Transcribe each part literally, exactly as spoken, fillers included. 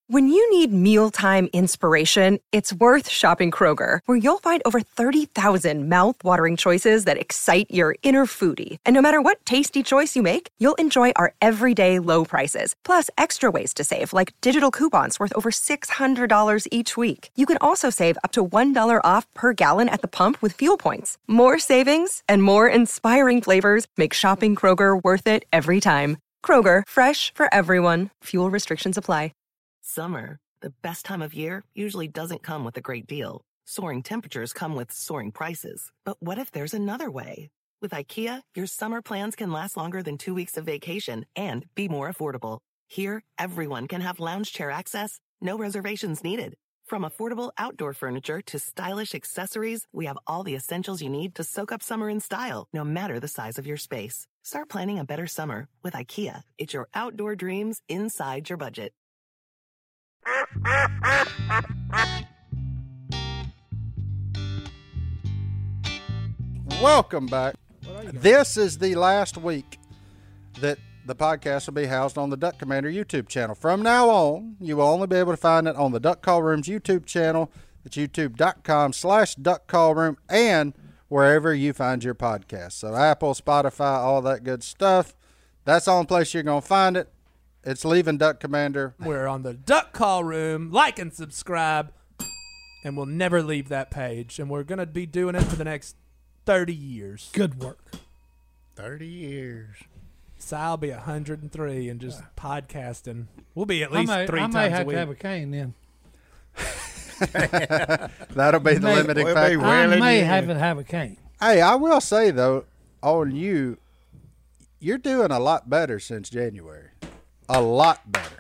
When you need mealtime inspiration, it's worth shopping Kroger, where you'll find over thirty thousand mouth-watering choices that excite your inner foodie. And no matter what tasty choice you make, you'll enjoy our everyday low prices, plus extra ways to save, like digital coupons worth over six hundred dollars each week. You can also save up to one dollar off per gallon at the pump with fuel points. More savings and more inspiring flavors make shopping Kroger worth it every time. Kroger, fresh for everyone. Fuel restrictions apply. Summer, the best time of year, usually doesn't come with a great deal. Soaring temperatures come with soaring prices. But what if there's another way? With IKEA, your summer plans can last longer than two weeks of vacation and be more affordable. Here, everyone can have lounge chair access, no reservations needed. From affordable outdoor furniture to stylish accessories, we have all the essentials you need to soak up summer in style, no matter the size of your space. Start planning a better summer with IKEA. It's your outdoor dreams inside your budget. Welcome back. This is the last week that the podcast will be housed on the Duck Commander YouTube channel. From now on, you will only be able to find it on the Duck Call Room's YouTube channel. It's youtube.com slash Duck Call Room and wherever you find your podcast. So Apple, Spotify, all that good stuff. That's the only place you're going to find it. It's leaving Duck Commander. We're on the Duck Call Room. Like and subscribe, and we'll never leave that page. And we're going to be doing it for the next thirty years. Good work. thirty years. Sal will be one hundred three and just podcasting. We'll be at least I may, three I times may a have week. to have a cane then. That'll be the May- limiting We'll be factor. well I in may you. have to have a cane. Hey, I will say, though, on you, you're doing a lot better since January. A lot better.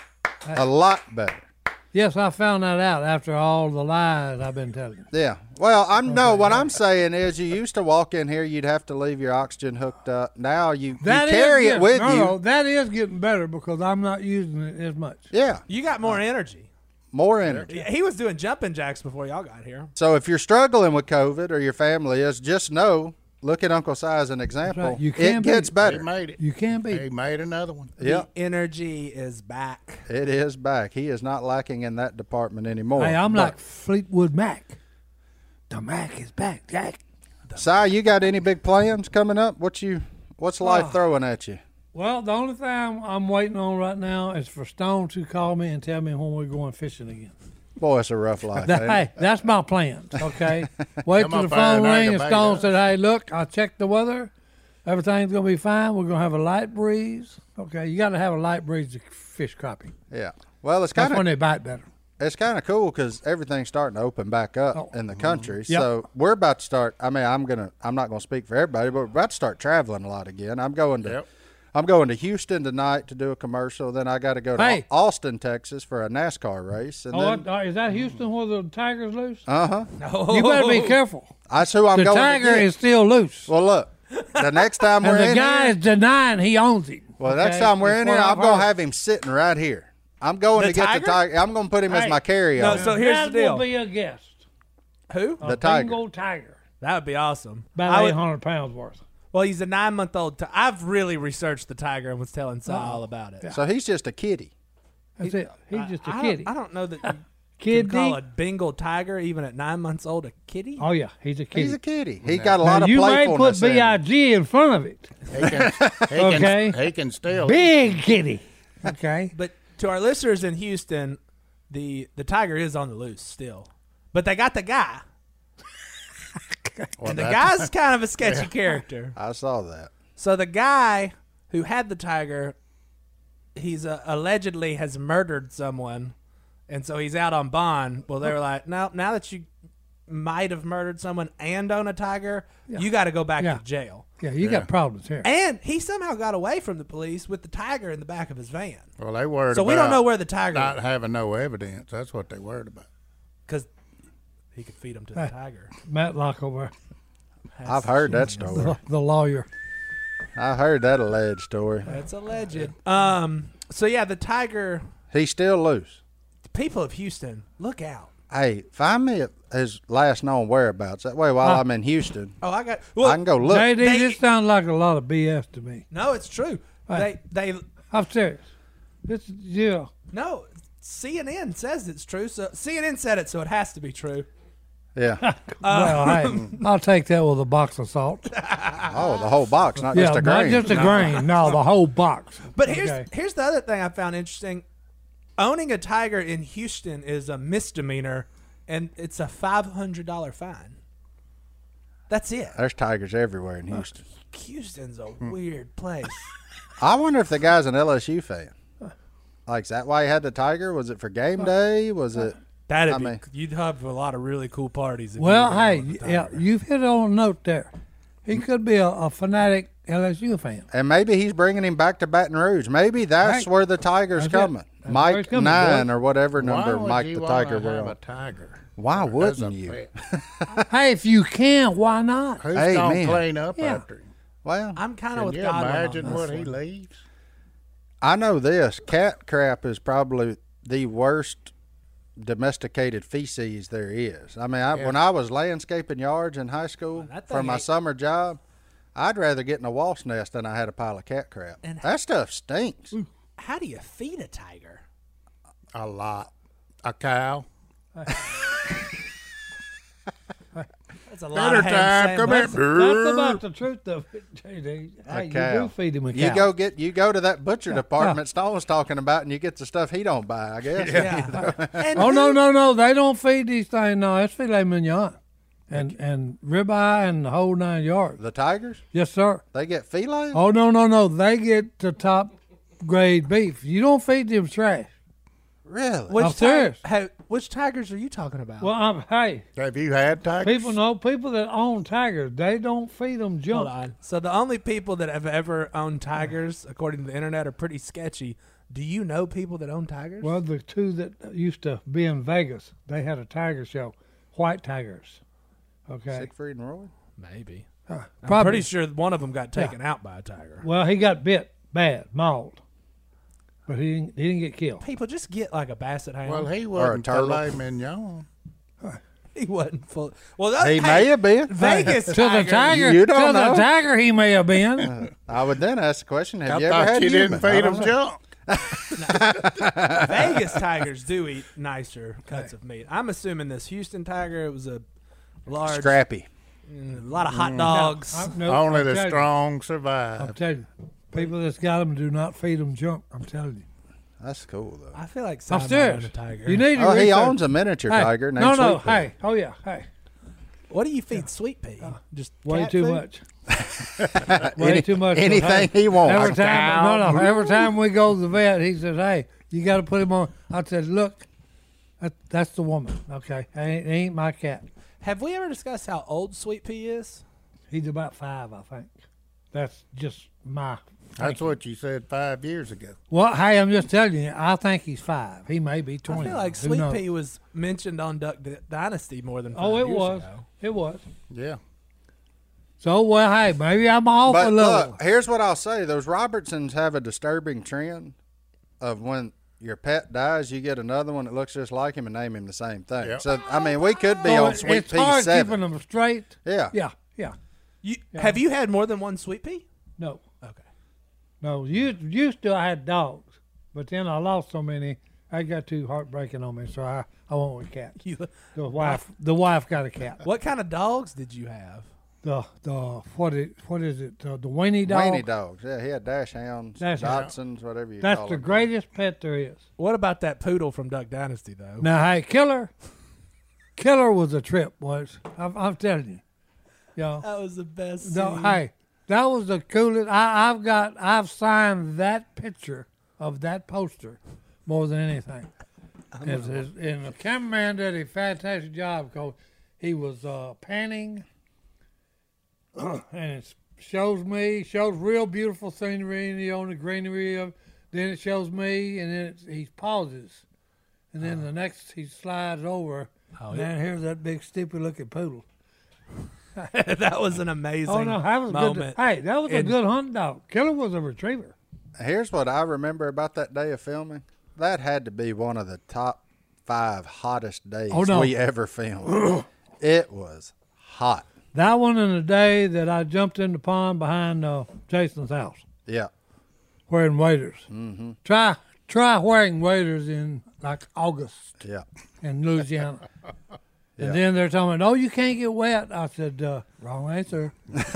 A lot better. Yes, I found that out after all the lies I've been telling you. Yeah. Well, I'm no. What I'm saying is, you used to walk in here, you'd have to leave your oxygen hooked up. Now you, you That is carry it good. with no, you. No, that is getting better because I'm not using it as much. Yeah. You got more energy. More energy. He was doing jumping jacks before y'all got here. So if you're struggling with COVID or your family is, just know, look at Uncle Si as an example. right. You can It be- gets He better. made it. You can be. He made another one. Yeah. The energy is back. It is back. He is not lacking in that department anymore. Hey, I'm But, like Fleetwood Mac. The Mac is back, Jack. Si, you got any big plans coming up? What you, what's life Oh. throwing at you? Well, the only thing I'm, I'm waiting on right now is for Stone to call me and tell me when we're going fishing again. Boy, it's a rough life. That, ain't it? hey, that's my plan, okay? Wait Come till up the there phone and rang and aggravate Stone us. said, hey, look, I checked the weather. Everything's going to be fine. We're going to have a light breeze. Okay, you got to have a light breeze to fish crappie. Yeah. Well, it's That's kind when of they bite better. it's kind of cool because everything's starting to open back up Oh. in the country. Yep. So we're about to start. I mean, I'm gonna. I'm not gonna speak for everybody, but we're about to start traveling a lot again. I'm going to. Yep. I'm going to Houston tonight to do a commercial. Then I got to go to Hey. Au- Austin, Texas, for a NASCAR race. And Oh, then, what, uh, is that Houston where the tiger's loose? uh huh. You better be careful. That's who I'm The going tiger to get. is still loose. Well, look. The next time we're And the in guy here, is denying he owns him. well, next okay? time we're in That's here, what I'm I've gonna heard. have him sitting right here. I'm going The to get tiger? the tiger. I'm gonna put him as Hey. my carry-on. No, so here's that the deal. will be a guest. Who? The a tiger. Bengal tiger. That would be awesome. I About would- eight hundred pounds worth. Well, he's a nine-month-old. T- I've really researched the tiger and was telling Sal all about it. So he's just a kitty. That's it. He's just a I don't- kitty. I don't know that you Kitty. can call a Bengal tiger, even at nine months old, a kitty. Oh, yeah. He's a kitty. He's a kitty. He got a lot now, of you may put playfulness in B I him. G in front of it. He can, he Okay. can, he can still. Big kitty. Okay. But to our listeners in Houston, the the tiger is on the loose still. But they got the guy. Well, And the that's- guy's kind of a sketchy character. I saw that. So the guy who had the tiger, he's uh, allegedly has murdered someone, and so he's out on bond. Well, they were like, no, now that you might have murdered someone and own a tiger, you got to go back Yeah. to jail. Yeah, you got problems here. And he somehow got away from the police with the tiger in the back of his van. Well, they worried So we don't about know where the tiger not is. having no evidence. That's what they worried about. Because he could feed him to the tiger. Matlock over I've heard that story. the, the lawyer. I heard that alleged story. That's alleged. Um. So yeah, the tiger. He's still loose. The people of Houston, look out. Hey, find me his last known whereabouts. That way, while Huh. I'm in Houston, Oh, I got. Well, I can go look. J D, they- this sounds like a lot of B S to me. no, it's true. Hey. They they I'm serious. This is, yeah. no. C N N says it's true. So C N N said it, so it has to be true. Yeah. well, hey, I'll take that with a box of salt. Oh, the whole box, not yeah, just a grain. not just a grain. No, the whole box. But here's Okay. here's the other thing I found interesting. Owning a tiger in Houston is a misdemeanor, and it's a five hundred dollar fine. That's it. There's tigers everywhere in Houston. Houston's a weird place. I wonder if the guy's an L S U fan. Like, is that why he had the tiger? Was it for game day? Was it? That'd I be. mean- You'd have a lot of really cool parties. If Well, you hey, were with a yeah, tiger. you've hit on a note there. He could be a, a fanatic L S U fan. And maybe he's bringing him back to Baton Rouge. Maybe that's Right. where the tiger's That's it. coming. That's where it's Mike coming, nine boy. or whatever number Why would Mike you the wanna Tiger were have a on. tiger? Why as a wouldn't you? pet? Hey, if you can, why not? Who's Hey, gonna man. clean up Yeah. after him? Well, I'm kind of Can with you Godwin on imagine this what he one. leaves? I know this. Cat crap is probably the worst domesticated feces there is. I mean, I, Yeah. when I was landscaping yards in high school that for thing my ain't- summer job, I'd rather get in a wasp nest than I had a pile of cat crap. And- that stuff stinks. How do you feed a tiger? A lot. A cow. That's a lot Dinner of ham time. Come sandwiches. here. That's about the truth of it. J D. Hey, you cow. do feed him a cow. You go get you go to that butcher department Stone was talking about, and you get the stuff he don't buy. I guess. Yeah. And Oh no who- no no! They don't feed these things. No, it's filet mignon, and and ribeye and the whole nine yards. The tigers, Yes, sir. they get filet. Oh no no no! They get the top grade beef. You don't feed them trash. Really? Which I'm ti- serious. hey, which tigers are you talking about? Well, I'm, hey, Have you had tigers? people know people that own tigers. They don't feed them Hold junk. on. So the only people that have ever owned tigers, according to the internet, are pretty sketchy. Do you know people that own tigers? Well, the two that used to be in Vegas, they had a tiger show, white tigers. Okay, Siegfried and Roy. maybe. Uh, I'm probably. pretty sure one of them got taken out by a tiger. Well, he got bit bad, mauled, but he didn't. He didn't get killed. People just get like a basset hound. Well, he Or a wasn't turtle. filet mignon. he wasn't full. Well, that, He hey, may have been. Vegas To the tiger. tiger, You to don't the know. tiger, he may have been. I would then ask the question: Have I you ever thought had you human? didn't I feed don't him know. junk. Vegas tigers do eat nicer cuts of meat. I'm assuming this Houston tiger, it was a large, Scrappy. mm, a lot of hot dogs. I'm- no, Only I'm the telling you. strong I'm survive. telling you, people that's got them do not feed them junk. I'm telling you. That's cool though. I feel like I'm Simon owned serious. a tiger. You need to Oh, he research- owns a miniature Hey, tiger named No, no, Sweet Pea. hey, oh yeah, hey, What do you feed Sweet Pea? Just way cat too food? much. way Any- too much. anything Hey, he wants. Every Like time, no, no. Every time we go to the vet, he says, "Hey, you got to put him on." I said, "Look, that, that's the woman. Okay, it ain't, it ain't my cat. Have we ever discussed how old Sweet Pea is? He's about five, I think. That's just my. That's what you said five years ago. Well, hey, I'm just telling you. I think he's five. He may be I twenty. feel like Who Sweet knows? Pea was mentioned on Duck D- Dynasty more than five Oh, it years was. ago. It was. Yeah. So well, hey, maybe I'm off But a little. look, here's what I'll say: those Robertsons have a disturbing trend of when your pet dies, you get another one that looks just like him and name him the same thing. Yep. So I mean, we could be Oh, on it- Sweet it's Pea hard seven. keeping them straight. Yeah. Yeah, yeah. You, Have you had more than one Sweet Pea? No, Okay. no. Used used to I had dogs, but then I lost so many. I got too heartbreaking on me, so I I went with cats. You, The wife, the wife got a cat. what kind of dogs did you have? The the what is what is it? Uh, the weenie dog. Weenie dogs. Yeah, he had dash hounds, Dash hound. Dachshunds, whatever you That's call the them. greatest pet there is. What about that poodle from Duck Dynasty, though? Now, hey, Killer, Killer was a trip, was I'm, I'm telling you. You know, That was the best. no, scene. hey, that was the coolest. I, I've got, I've signed that picture of that poster more than anything. It's, it's, and the cameraman did a fantastic job because he was uh, panning, and it shows me, shows real beautiful scenery and on the greenery of. Then it shows me, and then it, he pauses, and then the next he slides over, Oh, and then here's that big stupid looking poodle. that was an amazing Oh no, that was moment. good. Hey, that was a And- good hunt dog. Killer was a retriever. Here's what I remember about that day of filming. That had to be one of the top five hottest days Oh, no. we ever filmed. It was hot. That one and the day that I jumped in the pond behind uh, Jason's house, Yeah. wearing waders. Mm-hmm. Try try wearing waders in like August Yeah. in Louisiana. Yeah. And then they're telling me, "Oh, you can't get wet." I said, uh, "Wrong answer.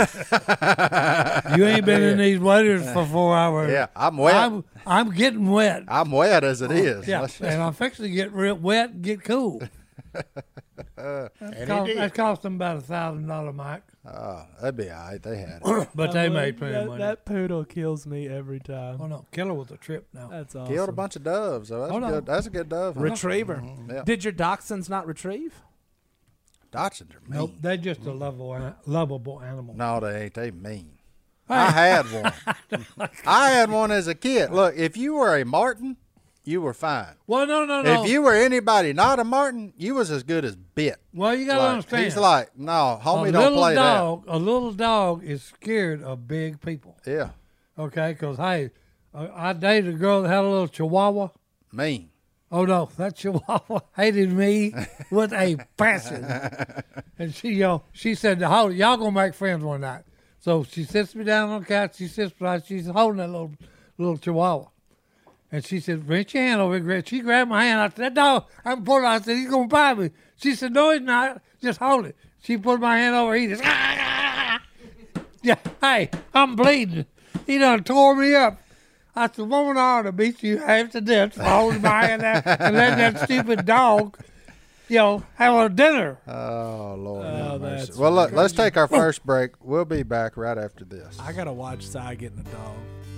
You ain't been in these waders for four hours." Yeah, I'm wet. I'm, I'm getting wet. I'm wet as it is. Yeah, Let's- and I'm fixing to get real wet and get cool. And That he cost, did. that cost them about a thousand dollar, Mike, Oh, that'd be all right. They had it. but they made plenty that, of money. that poodle kills me every time. Oh no, Killer was a trip now. That's awesome. Killed a bunch of doves, so that's Hold on. good. That's a good dove. Retriever. Yeah. Did your dachshunds not retrieve? Dachshunds are mean. Nope, they're just a lovable, an- lovable animal. No, they ain't. They mean. I had one. I had one as a kid. Look, if you were a Martin, you were fine. Well, no, no, no. If you were anybody not a Martin, you was as good as bit. well, you gotta Like, understand. he's like, no, homie, a don't little play dog, a little dog is scared of big people. that. Yeah, Okay, because hey, I I dated a girl that had a little Chihuahua. mean. Oh no, that Chihuahua hated me with a passion. And she, you know, she said, "Hold, y'all gonna make friends one night." So she sits me down on the couch. She sits beside. She's holding that little little Chihuahua, and she said, "Reach your hand over here, Greg." She grabbed my hand. I said, "That dog, I'm pulling." I said, "He's gonna bite me." She said, "No, he's not. Just hold it." She put my hand over. He just, yeah. Hey, I'm bleeding. He done tore me up. I said, "Woman, I ought to beat you half to death for holding my hand out and letting that stupid dog, you know, have a dinner." Oh Lord, have mercy. that's Well, look, let's take our first break. We'll be back right after this. I gotta watch Cy getting a dog.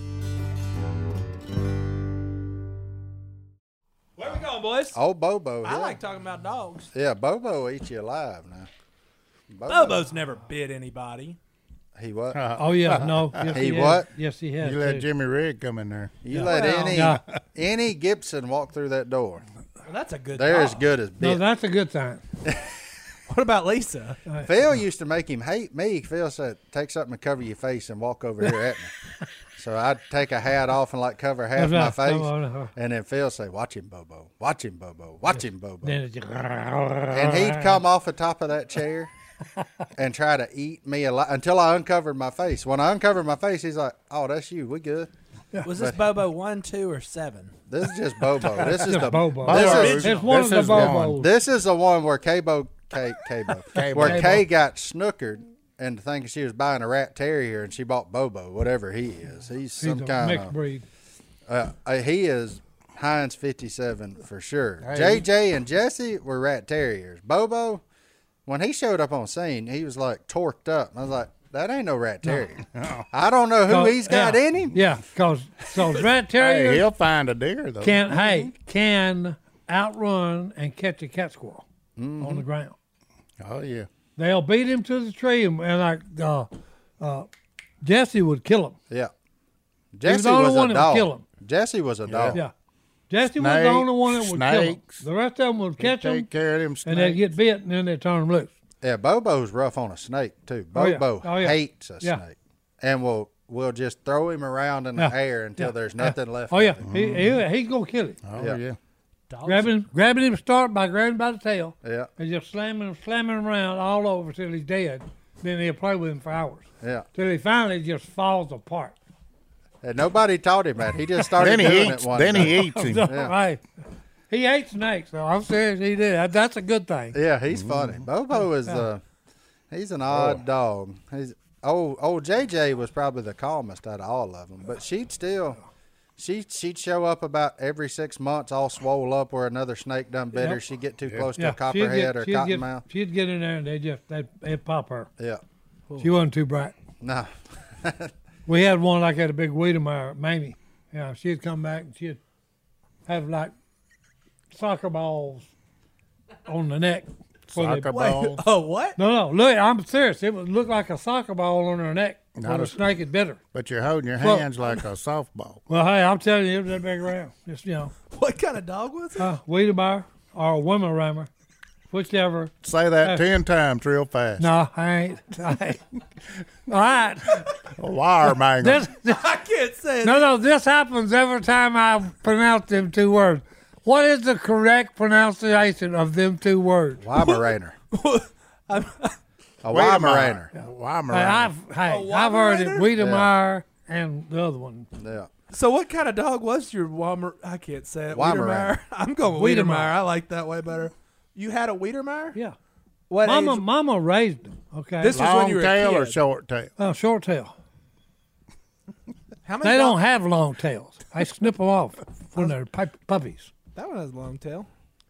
Where we going, boys? Oh, Bobo. I yeah. like talking about dogs. Yeah, Bobo will eat you alive now. Bobo's never bit anybody. He what? Oh yeah, no. Yes, He has. what? Yes, he has. You let too. Jimmy Rigg come in there. You let Well, any yeah. any Gibson walk through that door. Well, that's a good They're dog. as good as No, bit. that's a good thing. What about Lisa? Phil used to make him hate me. Phil said, "Take something to cover your face and walk over here at me." So I'd take a hat off and like cover half That's my right. face, Oh, no. and then Phil say, "Watch him, Bobo. Watch him, Bobo. Watch him, Bobo." Then it just, And he'd come off the top of that chair and try to eat me alive until I uncovered my face. When I uncovered my face, he's like, "Oh, that's you. We good." Was this Bobo one, two, or seven? This is just Bobo. This is Just the Bobo. This Bobo. is, it's one This of the is one. Bobos. this is the one where Cabo, K, Cabo, Cabo. where Cabo. Kay got snookered and thinking she was buying a rat terrier, and she bought Bobo, whatever he is. He's He's some a kind mixed of. breed. Uh, uh, he is Heinz fifty-seven for sure. Hey. J J and Jesse were rat terriers. Bobo, when he showed up on scene, he was like torqued up. I was like, that ain't no rat terrier. I don't know who So, he's got yeah, in him. Yeah, because so rat Hey, terriers he'll find a deer though. can hey can outrun and catch a cat squirrel Mm-hmm. on the ground. Oh yeah. They'll beat him to the tree, and, and like uh, uh, Jesse would kill him. Yeah. was Jesse the only was, one a that would dog. kill him. Jesse was a dog. Yeah, Jesse was the only one that would kill him. Snakes. The rest of them would catch Take him, care of them snakes. and they'd get bit, and then they turn them loose. Yeah, Bobo's rough on a snake too. Oh, yeah. Bobo Oh, yeah. hates a Yeah. snake, and will will just throw him around in the Yeah. air until Yeah. there's nothing left. Oh of yeah, him. he, he he's gonna kill it. Oh Yeah. yeah. Dogs. Grabbing him, grabbing him, start by grabbing him by the tail, Yeah, and just slamming him, slamming him around all over till he's dead. Then he'll play with him for hours yeah. till he finally just falls apart. And nobody taught him that. He just started Then he doing eats. it one Then day. he eats him. Yeah. Right. He ate snakes, so I'm serious. He did. That- That's a good thing. Yeah, he's funny. Mm-hmm. Bobo is uh, he's an odd dog. He's old old J J was probably the calmest out of all of them, but she'd still. She she'd show up about every six months, all swole up, where another snake done bit her. Yep. She'd get too close to Yeah, a copperhead or she'd get, cottonmouth. she'd get in there and they just they'd, they'd pop her. Yeah, She wasn't too bright. no, We had one like at a big Wiedemeyer, Mamie. Yeah, she'd come back and she'd have like soccer balls on the neck. for the- Soccer Wait, balls. oh, what? No, no, look, I'm serious. It would look like a soccer ball on her neck Not when a- the snake had bit her. But you're holding your Well- hands like a softball. Well, hey, I'm telling you, it was that big around. Just, you know, What kind of dog was it? uh, Wiedemeyer or a Wimmerhammer, whichever. Say that Uh, ten times real fast. No, I ain't. I ain't. All right. A wire man. This, I can't say it. no, no, this happens every time I pronounce them two words. What is the correct pronunciation of them two words? Weimaraner. I'm- A Weimaraner. Weimaraner. Hey, I've, hey, A I've heard it Weimaraner? Wiedemeyer and the other one. Yeah. So what kind of dog was your Weimar? I can't say it. Weimaraner. Weimaraner. I'm going Weimaraner. Weimaraner. I like that way better. You had a Weimaraner? Yeah. What Mama, age? Mama raised them. Okay. This was when Long you were a tail or kid. short tail? oh, short tail. How many They dog- don't have long tails. I snip them off when they're pu- puppies. That one has a long tail.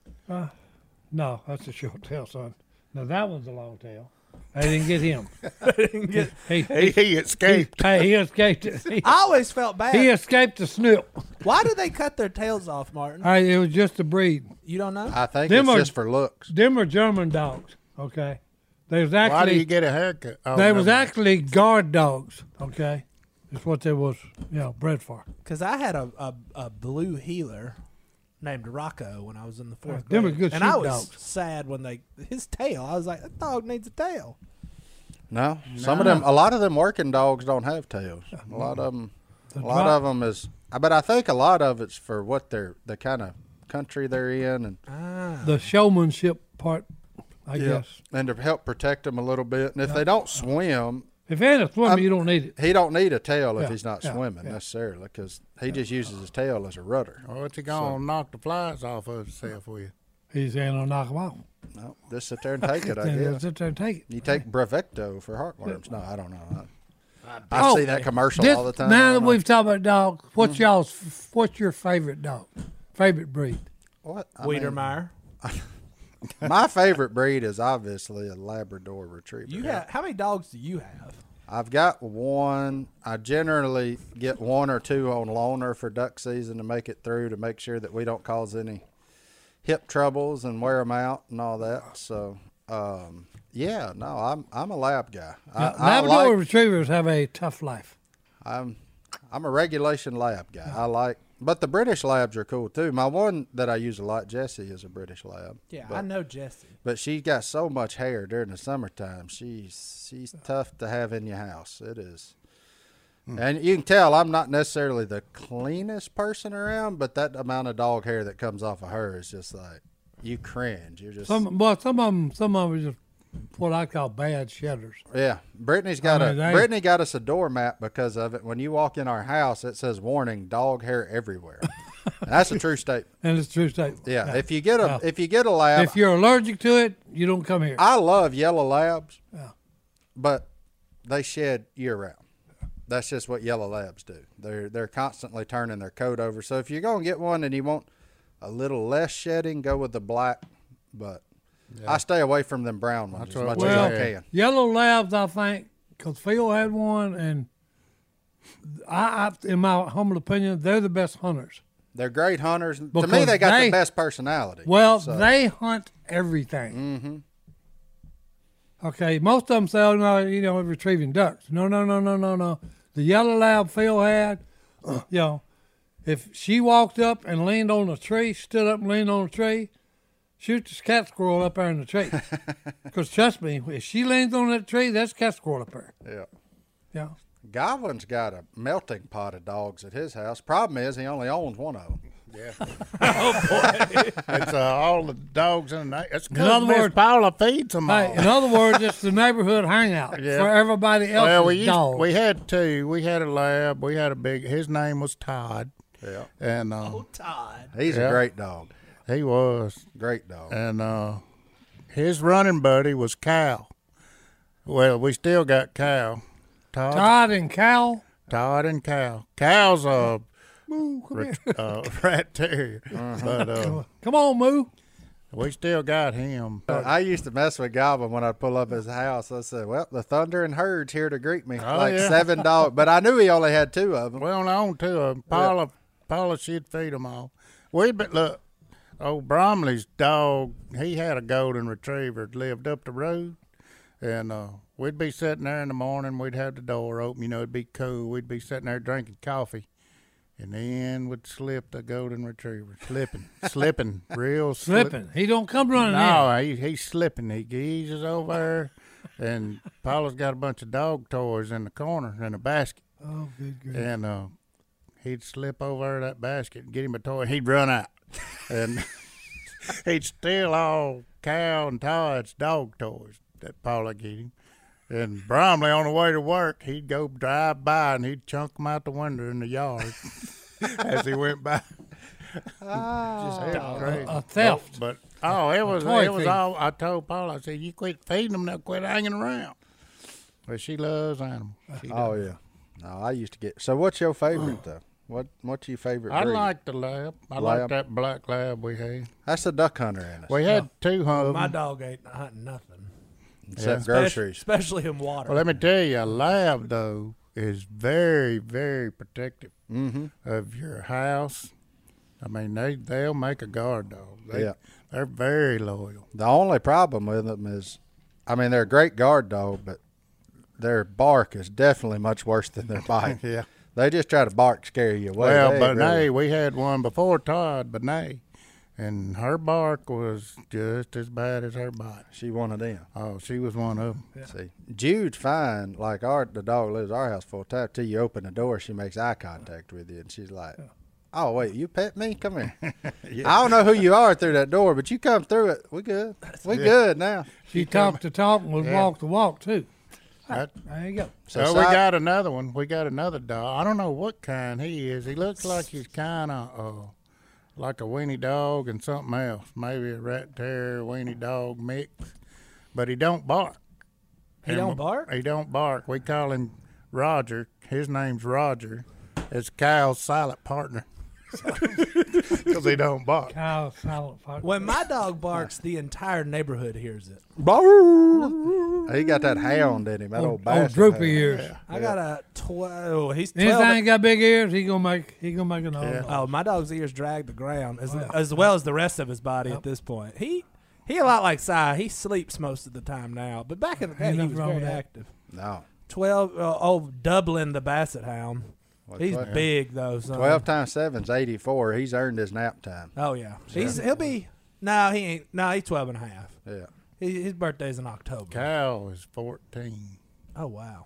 No, that's a short tail, son. No, that one's a long tail. I didn't get him. Get- He, He, he escaped. hey, he escaped it. He, I always felt bad. he escaped the snip. Why do they cut their tails off, Martin? All right, it was just a breed. You don't know? I think Them it's are- just for looks. Them are German dogs. Okay, they was Why do you actually get a haircut? Oh, they never was mind. actually guard dogs. Okay, that's what they was, you know, bred for. Because I had a, a, a blue healer named Rocco when I was in the fourth Them grade. are good and I sheep was dogs. sad when they his tail. I was like, that dog needs a tail. No, some of them, a lot of them working dogs don't have tails. A lot of them, a lot drop- of them is. But I think a lot of it's for what they're, the kind of country they're in, and Ah. The showmanship part, I guess. and to help protect them a little bit. And if they don't swim, If they ain't a swimmer, I'm- you don't need it. he don't need a tail if Yeah, he's not yeah, swimming yeah. necessarily, because he just uses his tail as a rudder. Well, what's he going to knock the flies off of himself with? He's ain't gonna knock them off. No, just sit there and take it. I Then guess sit there and take it. you take Bravecto for heartworms. No, I don't know. I, I Oh, see that commercial This- all the time. I Now don't that know. we've talked about dogs, what's Mm-hmm. y'all's? What's your favorite dog? Favorite breed? what I mean, Weidermeyer. my favorite breed is obviously a Labrador Retriever. You have how many dogs do you have? I've got one. I generally get one or two on loaner for duck season to make it through, to make sure that we don't cause any hip troubles and wear them out and all that. So, um, yeah, no, I'm I'm a lab guy. I, Yeah, I Labrador like, Retrievers have a tough life. I'm I'm a regulation lab guy. I like, but the British labs are cool too. My one that I use a lot, Jessie, is a British lab. Yeah, but, I know Jesse. But she's got so much hair during the summertime. She's she's tough to have in your house. It is. And you can tell I'm not necessarily the cleanest person around, but that amount of dog hair that comes off of her is just like, you cringe. You're just Some, well, some of them, some of them are just what I call bad shedders. yeah. Brittany's got I mean, a they- Brittany got us a doormat because of it. When you walk in our house, it says warning: dog hair everywhere. And that's a true statement. And it's a true statement. Yeah. If you get a Yeah. if you get a lab, If you're allergic to it, you don't come here. I love yellow labs, Yeah. but they shed year round. That's just what yellow labs do. They're they're constantly turning their coat over. So if you're gonna get one and you want a little less shedding, go with the black. But I stay away from them brown ones That's as what much we as I had. can. Yellow labs, I think, because Phil had one, and I, I, in my humble opinion, they're the best hunters. They're great hunters. To me, Because they got they- the best personality. Well, So, they hunt everything. Mm-hmm. Okay, most of them say, "Oh no, you know, retrieving ducks." No, no, no, no, no, no. The yellow lab Phil had, you know, if she walked up and leaned on a tree, stood up and leaned on a tree, shoot this cat squirrel up there in the tree. Because trust me, if she leans on that tree, that's cat squirrel up there. yeah. Yeah. Goblin's got a melting pot of dogs at his house. Problem is, he only owns one of them. Yeah. oh boy. It's uh, all the dogs in the night. It's In because other Miss words- Paula feeds them all. Hey, in other words, it's the neighborhood hangout Yeah. for everybody else's well, we used, dogs. we had two. We had a lab. We had a big. His name was Todd, Yeah. and uh, Oh, Todd. He's Yeah. a great dog. he was. Great dog. And uh, his running buddy was Cal. Well, we still got Cal. Todd, Todd and Cal. Todd and Cal. Cal's a Moo, come rat, here. uh, rat terrier, but uh, Come on, Moo. we still got him. I used to mess with Goblin when I'd pull up his house. I said, well, the thunder and herd's here to greet me. Oh, like yeah. seven dogs. But I knew he only had two of them. Well, I own two of them. Paula, Paula, she'd feed them all. We but look, old Bromley's dog. He had a golden retriever. Lived up the road, and uh, we'd be sitting there in the morning. We'd have the door open. You know, it'd be cool. We'd be sitting there drinking coffee, and then would slip the golden retriever, slipping, slipping, real slip- Slipping. He don't come running in. No, he, he's slipping. He geezes over there, and Paula's got a bunch of dog toys in the corner in a basket. Oh, good grief. And uh, he'd slip over that basket and get him a toy. He'd run out, and he'd steal all Cal and Todd's dog toys that Paula get him. And Bromley, on the way to work, he'd go drive by and he'd chunk them out the window in the yard as he went by. Oh, It was crazy. A theft. But, oh, it was toy it was thief. all. I told Paula, I said, you quit feeding them, they'll quit hanging around. But she loves animals. She oh does. yeah. No, I used to get. So, what's your favorite though? What What's your favorite? I breed? like the lab. I Lab? like that black lab we had. That's the duck hunter in us. We had two of My them. dog ain't hunting nothing. Except Yeah. groceries. Especially in water. Well, let me tell you, a lab, though, is very, very protective Mm-hmm. of your house. I mean, they, they'll make a guard dog. They, Yeah. They're very loyal. The only problem with them is, I mean, they're a great guard dog, but their bark is definitely much worse than their bite. Yeah. They just try to bark, scare you away. Well, They ain't Benet, really- we had one before Todd, Benet, and her bark was just as bad as her bite. she one of them. Oh, she was one of them. See, Jude's fine. Like our the dog lives our house full time. Till you open the door, she makes eye contact with you, and she's like, "Oh wait, you pet me? Come here." I don't know who you are through that door, but you come through it. We good. We good now. She talked the talk and would Yeah. walk the walk too. That, There you go. So So we Si- got another one. We got another dog. I don't know what kind he is. He looks like he's kind of uh, like a weenie dog and something else. Maybe a rat terrier, weenie dog mix. But he don't bark. He And don't we- bark? He don't bark. We call him Roger. His name's Roger. It's Kyle's silent partner. Because he don't bark. Kyle silent fuck. When my dog barks, the entire neighborhood hears it. He got that hound in him. That old Oh, bastard. droopy hound. ears. I got a twelve. He's twelve. Anything ain't got big ears, he gonna make he gonna make a noise. Yeah. Oh, my dog's ears drag the ground as, Oh, yeah. as well as the rest of his body at this point. He he a lot like Si. He sleeps most of the time now, but back in the day Ain't he nothing was wrong very with that. active. No. Twelve. Uh, oh, Dublin the Basset Hound. Well, He's twelve, big though. Son. twelve times seven's eighty-four. He's earned his nap time. Oh yeah. He's he'll be. No, he ain't. No, he's twelve and a half. Yeah. He, his birthday's in October. Kyle is fourteen. Oh wow.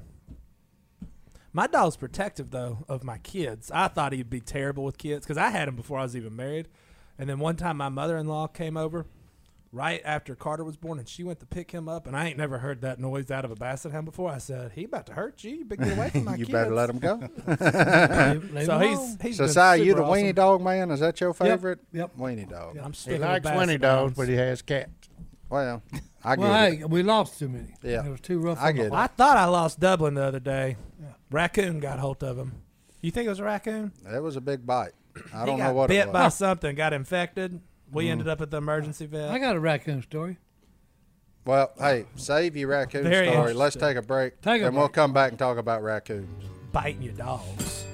My dog's protective though of my kids. I thought he'd be terrible with kids because I had him before I was even married. And then one time my mother-in-law came over right after Carter was born, and she went to pick him up, and I ain't never heard that noise out of a basset hound before. I said, "He about to hurt you. You better get away from my You kids." better let him go. Leave- leave So him he's alone. he's So, been Si, you super the weenie awesome. dog man? Is that your favorite? Yep. Weenie dog. I'm He sticking likes with weenie basset dogs, hounds. but he has cats. Well, I get well, it. hey, we lost too many. Yeah. It was too rough. I on the get it. Well, I thought I lost Dublin the other day. Raccoon got hold of him. You think it was a raccoon? That was a big bite. I he don't got know what bit it was. by something, got infected. We ended up at the emergency vet. I got a raccoon story. Well, hey, save your raccoon Very story. Let's interesting. take a break. Take a and we'll break. come back and talk about raccoons. biting your dogs.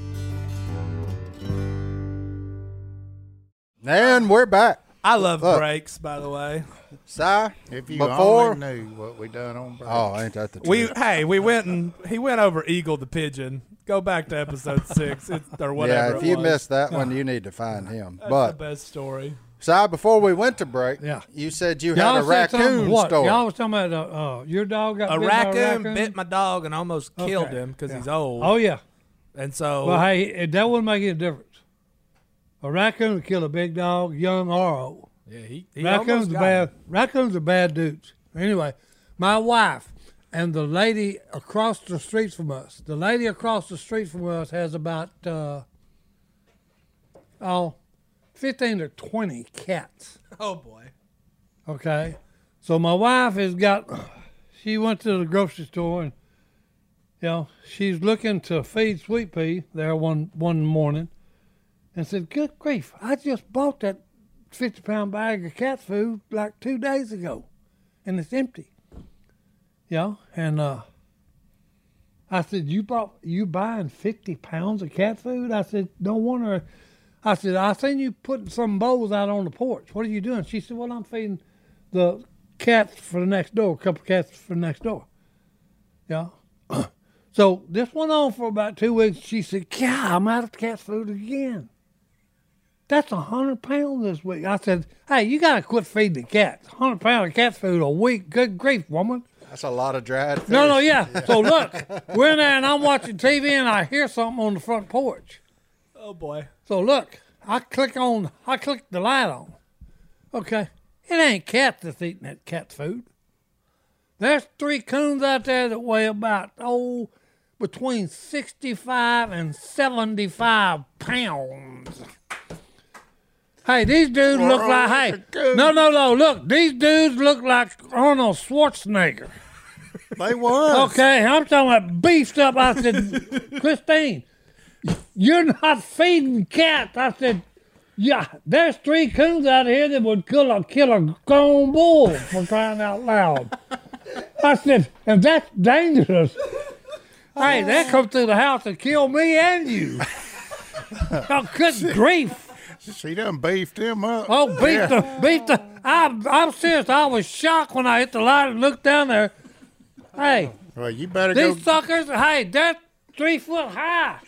And we're back. I love Look. breaks, by the way. Si, If you before. only knew what we done on break. Oh, ain't that the truth? We hey, we went and he went over Eagle the pigeon. Go back to episode six it's, or whatever. yeah, if it you was. missed that one, you need to find him. That's but, the best story. Si, before we went to break, Yeah. you said you Y'all had a said something- raccoon what? story. Y'all was talking about uh, uh, your dog got A bit raccoon, by a raccoon bit my dog and almost killed Okay. him because Yeah. he's old. Oh yeah. And so Well, hey, it, that wouldn't make any difference. A raccoon would kill a big dog, young or old. yeah, he, he Raccoons almost are got bad. him. Raccoons are bad dudes. Anyway, my wife and the lady across the street from us. The lady across the street from us has about uh, oh, fifteen or twenty cats. Oh boy. Okay, so my wife has got. She went to the grocery store and, you know, she's looking to feed Sweet Pea there one one morning, and said, "Good grief! I just bought that fifty pound bag of cat food like two days ago, and it's empty." You know, and uh, I said, "You bought you buying fifty pounds of cat food?" I said, "No wonder." I said, "I seen you putting some bowls out on the porch. What are you doing?" She said, "Well, I'm feeding the cats for the next door, a couple cats for the next door." Yeah. So this went on for about two weeks. She said, "Yeah, I'm out of cat food again. That's a hundred pounds this week." I said, "Hey, you gotta quit feeding the cats. Hundred pounds of cat food a week. Good grief, woman." That's a lot of dried fish. No, no, yeah. So look, we're in there and I'm watching T V and I hear something on the front porch. Oh boy. So look, I click on, I click the light on. Okay, it ain't cat that's eating that cat food. There's three coons out there that weigh about, oh, between sixty-five and seventy-five pounds. Hey, these dudes look like, hey, no, no, no, look, these dudes look like Arnold Schwarzenegger. They was. Okay, I'm talking about beefed up. I said, Christine, you're not feeding cats. I said, yeah, there's three coons out here that would kill a, kill a grown bull for crying out loud. I said, and that's dangerous. Hey, they come through the house and kill me and you. Oh, good grief. She done beefed him up. Oh, beat Yeah. the, beat the, I'm, I'm serious. I was shocked when I hit the light and looked down there. Hey, Well, you better these go. suckers, hey, they're three foot high.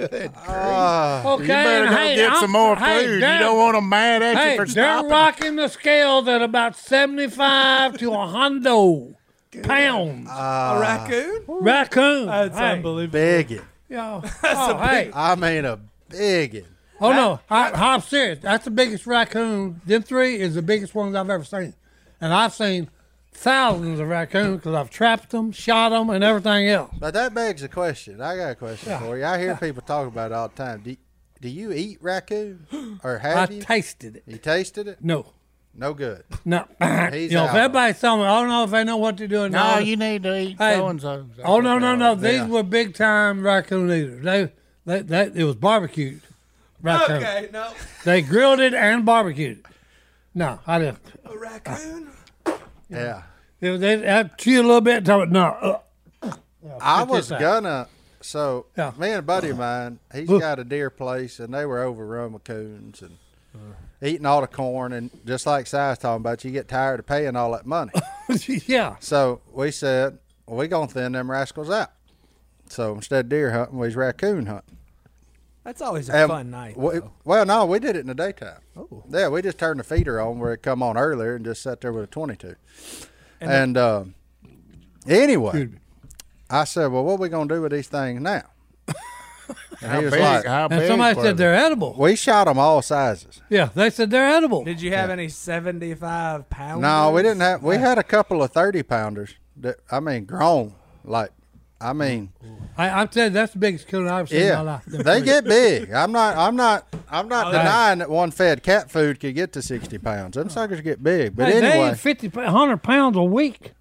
Ah, Okay, You better and go hey, get I'm- some more hey, food. You they're- don't want them mad at Hey, you for they're stopping. rocking the scales at about seventy-five to a hundo pounds. Ah. a raccoon? Raccoon. That's hey, unbelievable. biggin. yo, oh, hey. I mean a biggin. Oh, no, I, I'm serious. That's the biggest raccoon. Them three is the biggest ones I've ever seen. And I've seen thousands of raccoons because I've trapped them, shot them, and everything else. But that begs the question. I got a question for you. I hear people talk about it all the time. Do, do you eat raccoon? Or I have you? tasted it. You tasted it? No. No good. No. He's you know, if out. everybody's telling me, I don't know if they know what they're doing. No, No, you need to eat Hey. so and so. Oh, no, no, no. These Yeah. were big time raccoon eaters. They, they, they, it was barbecued raccoon. Okay, no. They grilled it and barbecued it. No, I didn't. A raccoon? Yeah. It was, they, I chew a little bit. Tell it, no. Uh, I Check was this out. gonna. So Yeah. me and a buddy of mine, he's got a deer place, and they were overrun with coons and eating all the corn. And just like Si was talking about, you get tired of paying all that money. yeah. So we said, well, we gonna thin them rascals out. So instead of deer hunting, we was raccoon hunting. That's always a And fun night. we- though. well, no, we did it in the daytime. Oh. Yeah, we just turned the feeder on where it come on earlier and just sat there with a twenty-two. And And, uh, anyway, I said, well, what we going to do with these things now? And How he was big? like, how And big somebody were said they? they're edible. we shot them all sizes. Yeah, they said they're edible. Did you have any seventy-five pounds? No, we didn't have, we had a couple of thirty pounders that, I mean, grown. Like, I mean, I, I'm telling you, that's the biggest coon I've ever seen in my yeah, life. Them they three. get big. I'm not, I'm not, I'm not Oh, denying that one fed cat food could get to sixty pounds. Them suckers get big. But Hey, they anyway. eat fifty, one hundred pounds a week.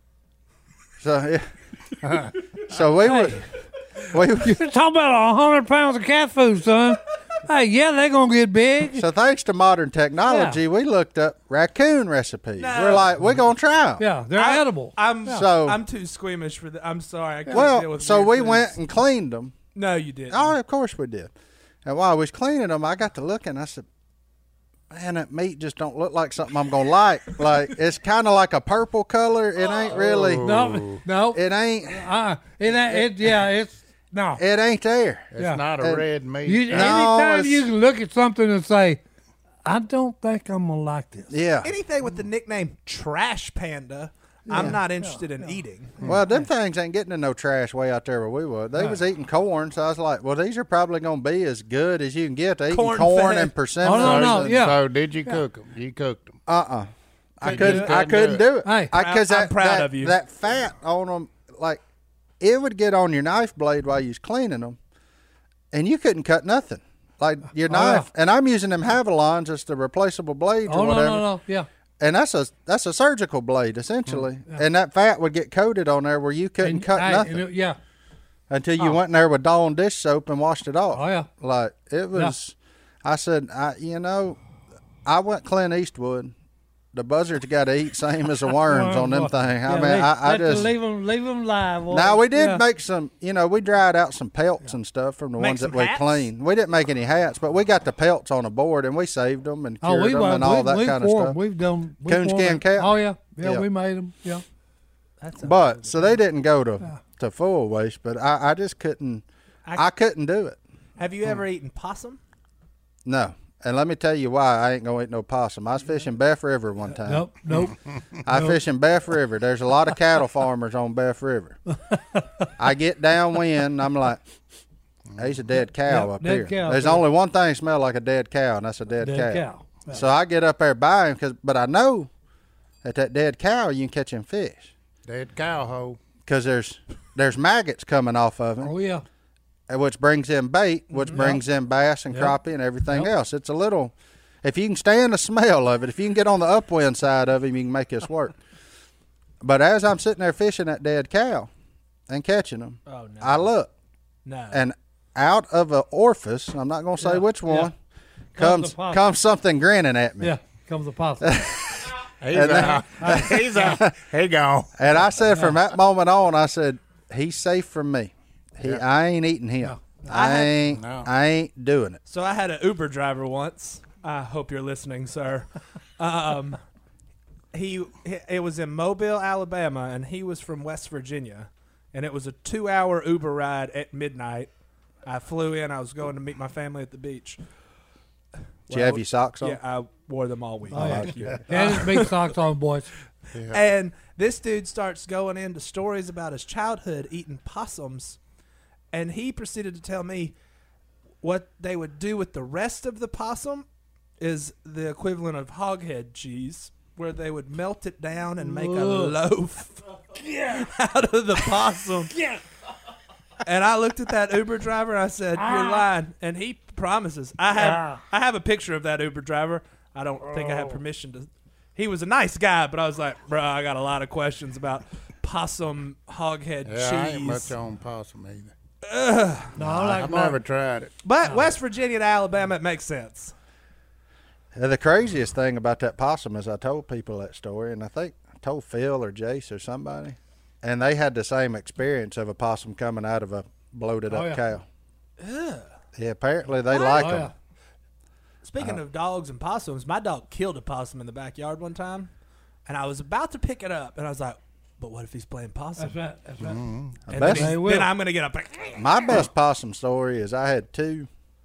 So yeah. so we were we You're talking about one hundred pounds of cat food, son. Hey, yeah, they're going to get big. so thanks to modern technology, we looked up raccoon recipes. No. We're like, we're gonna try 'em. Yeah, they're I- edible. I'm So- I'm too squeamish for that. I'm sorry. I can't deal Well, with so weird we foods. went and cleaned them. No, you didn't. Oh, of course we did. And while I was cleaning them, I got to looking. I said, "Man, that meat just don't look like something I'm gonna like. Like it's kind of like a purple color. It ain't really. no, no. It ain't. Uh, it, ain't- it, yeah, it's, no. It ain't there. It's Yeah. not a And red meat. You, No, anytime it's- you can look at something and say, I don't think I'm going to like this. Yeah. Anything with the nickname Trash Panda, I'm not interested in eating. Well, them things ain't getting in no trash way out there where we were. They was eating corn, so I was like, well, these are probably going to be as good as you can get. They eating Corn corn fed. and persimmons. Oh, no, no, and- yeah. So did you cook them? You cooked them. Uh-uh. I Couldn't couldn't. do it? I couldn't do it. Hey. I, cause I'm that, proud that, of you. That fat on them, like it would get on your knife blade while you was cleaning them, and you couldn't cut nothing. Like your Oh, yeah. knife, and I'm using them Havilons as the replaceable blades Oh, or no, whatever. no, no. Yeah. And that's a that's a surgical blade essentially, and that fat would get coated on there where you couldn't And- cut hey, nothing and it- yeah. until you went in there with Dawn dish soap and washed it off. Oh, yeah. Like it was. I said, I you know, I went Clint Eastwood. The buzzards got to eat same as the worms on them Well, things. I yeah, mean, they- I, I let them- just. leave them, leave them live. boy. Now we did Yeah. make some, you know, we dried out some pelts and stuff from the Make ones that some we hats? cleaned. We didn't make any hats, but we got the pelts on a board and we saved them and Oh, cured we them and all that we've kind of wore- stuff. We've done we've Coonskin worn- cap? Oh yeah, yeah, Yeah. we made them. Yeah, That's But so they didn't go to to full waste, but I, I just couldn't. I, I- couldn't do it. Have you ever eaten possum? No. And let me tell you why I ain't gonna eat no possum. I was fishing Beff River one time. nope, nope. I fish in Beff River. There's a lot of cattle farmers on Beff River. I get downwind and I'm like, there's a dead cow Yep, up dead here. cow There's there. only one thing smell like a dead cow, and that's a dead, Dead cow. cow. So I get up there by him, cause, but I know that that dead cow you can catch him fish. Dead cow hole. because there's there's maggots coming off of them, Oh yeah. which brings in bait, which brings in bass and Yep. crappie and everything Yep. else. It's a little, if you can stand the smell of it, if you can get on the upwind side of him, you can make this work. But as I'm sitting there fishing that dead cow and catching them, Oh no. I look, no. and out of an orifice, I'm not going to say Yeah, which one, yeah. comes the possum. comes something grinning at me. Yeah. Comes the possum. He's And out. He's out. He gone. And I said from that moment on, I said, he's safe from me. He, I ain't eating him. I I had- ain't, No. I ain't doing it. So I had an Uber driver once. I hope you're listening, sir. Um, he it was in Mobile, Alabama, and he was from West Virginia, and it was a two-hour Uber ride at midnight. I flew in. I was going to meet my family at the beach. Did you have your socks on? Yeah, I wore them all week. Oh, yeah. Thank you. Had his big socks on, boys. And this dude starts going into stories about his childhood eating possums, and he proceeded to tell me what they would do with the rest of the possum is the equivalent of hoghead cheese, where they would melt it down and make a Ugh. loaf out of the possum. And I looked at that Uber driver and I said, "You're lying." And he promises. I have I have a picture of that Uber driver. I don't think I have permission to. He was a nice guy, but I was like, "Bro, I got a lot of questions about possum hoghead Yeah, I ain't much cheese." on possum either. No, I like I've mine. never tried it. But West Virginia to Alabama, it makes sense. Uh, The craziest thing about that possum is I told people that story, and I think I told Phil or Jace or somebody, and they had the same experience of a possum coming out of a bloated up Oh, yeah. cow. Yeah, apparently they like Oh, them. yeah. Speaking of dogs and possums, my dog killed a possum in the backyard one time, and I was about to pick it up, and I was like, "But what if he's playing possum?" That's right. That's right. And Best- then, he's- They will. then I'm gonna get up. My best possum story is I had two.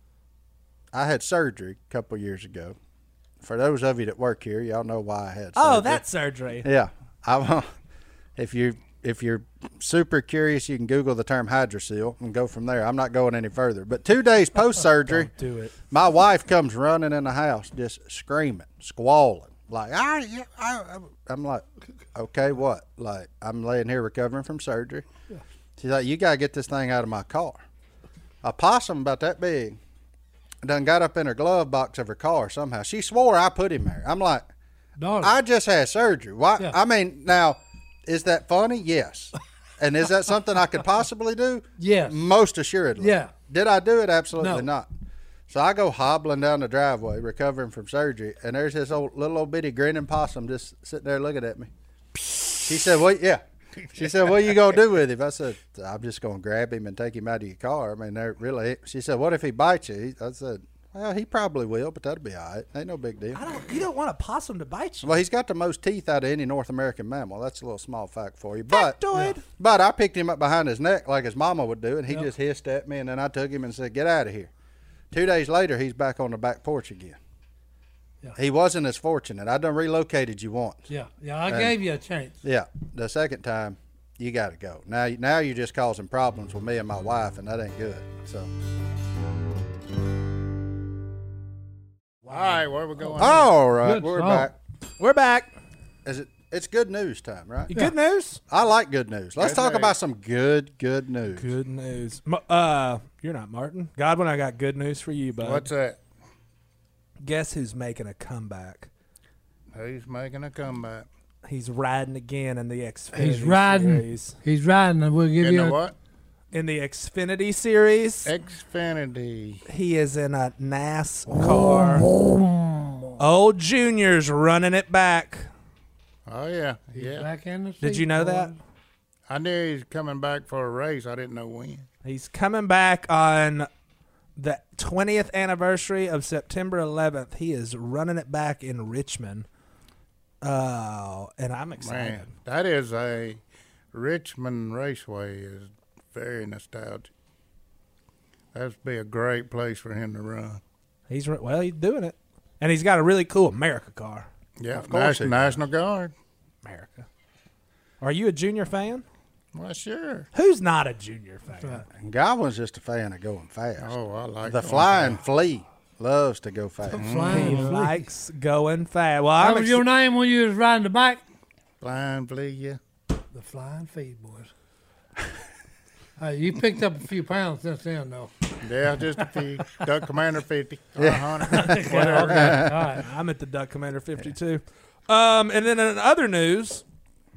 I had surgery a couple years ago. For those of you that work here, y'all know why I had surgery. Oh, that surgery. Yeah, I. If you if you're super curious, you can Google the term hydrocele and go from there. I'm not going any further. But two days post surgery, Do it. my wife comes running in the house, just screaming, squalling, like, "Ah, yeah, I, I'm like, okay, what? Like, I'm laying here recovering from surgery. She's like, you gotta get this thing out of my car. A possum about that big done got up in her glove box of her car somehow. She swore I put him there. I'm like, Darn. I just had surgery. Why? Yeah. I mean, now, is that funny? Yes. And is that something I could possibly do? Yes. Most assuredly. Yeah. Did I do it? Absolutely No. not. So I go hobbling down the driveway, recovering from surgery, and there's this old little old bitty grinning possum just sitting there looking at me. She said, "What? Yeah." She said, "What are you gonna do with him?" I said, "I'm just gonna grab him and take him out of your car." I mean, they're really. She said, "What if he bites you?" I said, "Well, he probably will, but that'll be all right. Ain't no big deal." I don't. You don't want a possum to bite you. Well, he's got the most teeth out of any North American mammal. That's a little small fact for you. But Factoid. but I picked him up behind his neck like his mama would do, and he just hissed at me, and then I took him and said, "Get out of here." Two days later, he's back on the back porch again. Yeah. He wasn't as fortunate. I done relocated you once. Yeah. Yeah. I And- gave you a chance. Yeah. The second time, you got to go. Now, now you're just causing problems with me and my wife, and that ain't good. So. All right, where we going? All right, Good we're song. back. We're back. Is it? It's good news time, right? Good news. I like good news. Let's Good talk news. about some good, good news. Good news. Mo- Uh, you're not Martin. Godwin, I got good news for you, bud. What's that? Guess who's making a comeback? Who's making a comeback? He's riding again in the Xfinity He's riding. series. He's riding, and we'll give In you the a, what? In the Xfinity series, Xfinity. he is in a NASCAR. Old Junior's running it back. Oh yeah, yeah. back in the seat. Did you know boy. that? I knew he's coming back for a race. I didn't know when. He's coming back on the twentieth anniversary of September eleventh. He is running it back in Richmond. Oh, and I'm excited. Man, that is a Richmond Raceway is very nostalgic. That'd be a great place for him to run. He's ru- well, he's doing it, and he's got a really cool America car. Yeah, Of course he National, National Guard. America. Are you a Junior fan? Well, sure. Who's not a Junior fan? And Godwin's just a fan of going fast. Oh, I like the going flying fast. flea loves to go fast. Flying He flea. likes going fast. Well, That I'm was ex- your name when you was riding the bike? Flying flea, yeah. The flying feed, boys. Hey, you picked up a few pounds since then, though. Yeah, just a few. Duck Commander fifty. Or one hundred. Yeah, okay. All right. I'm at the Duck Commander fifty-two. Um, and then in other news,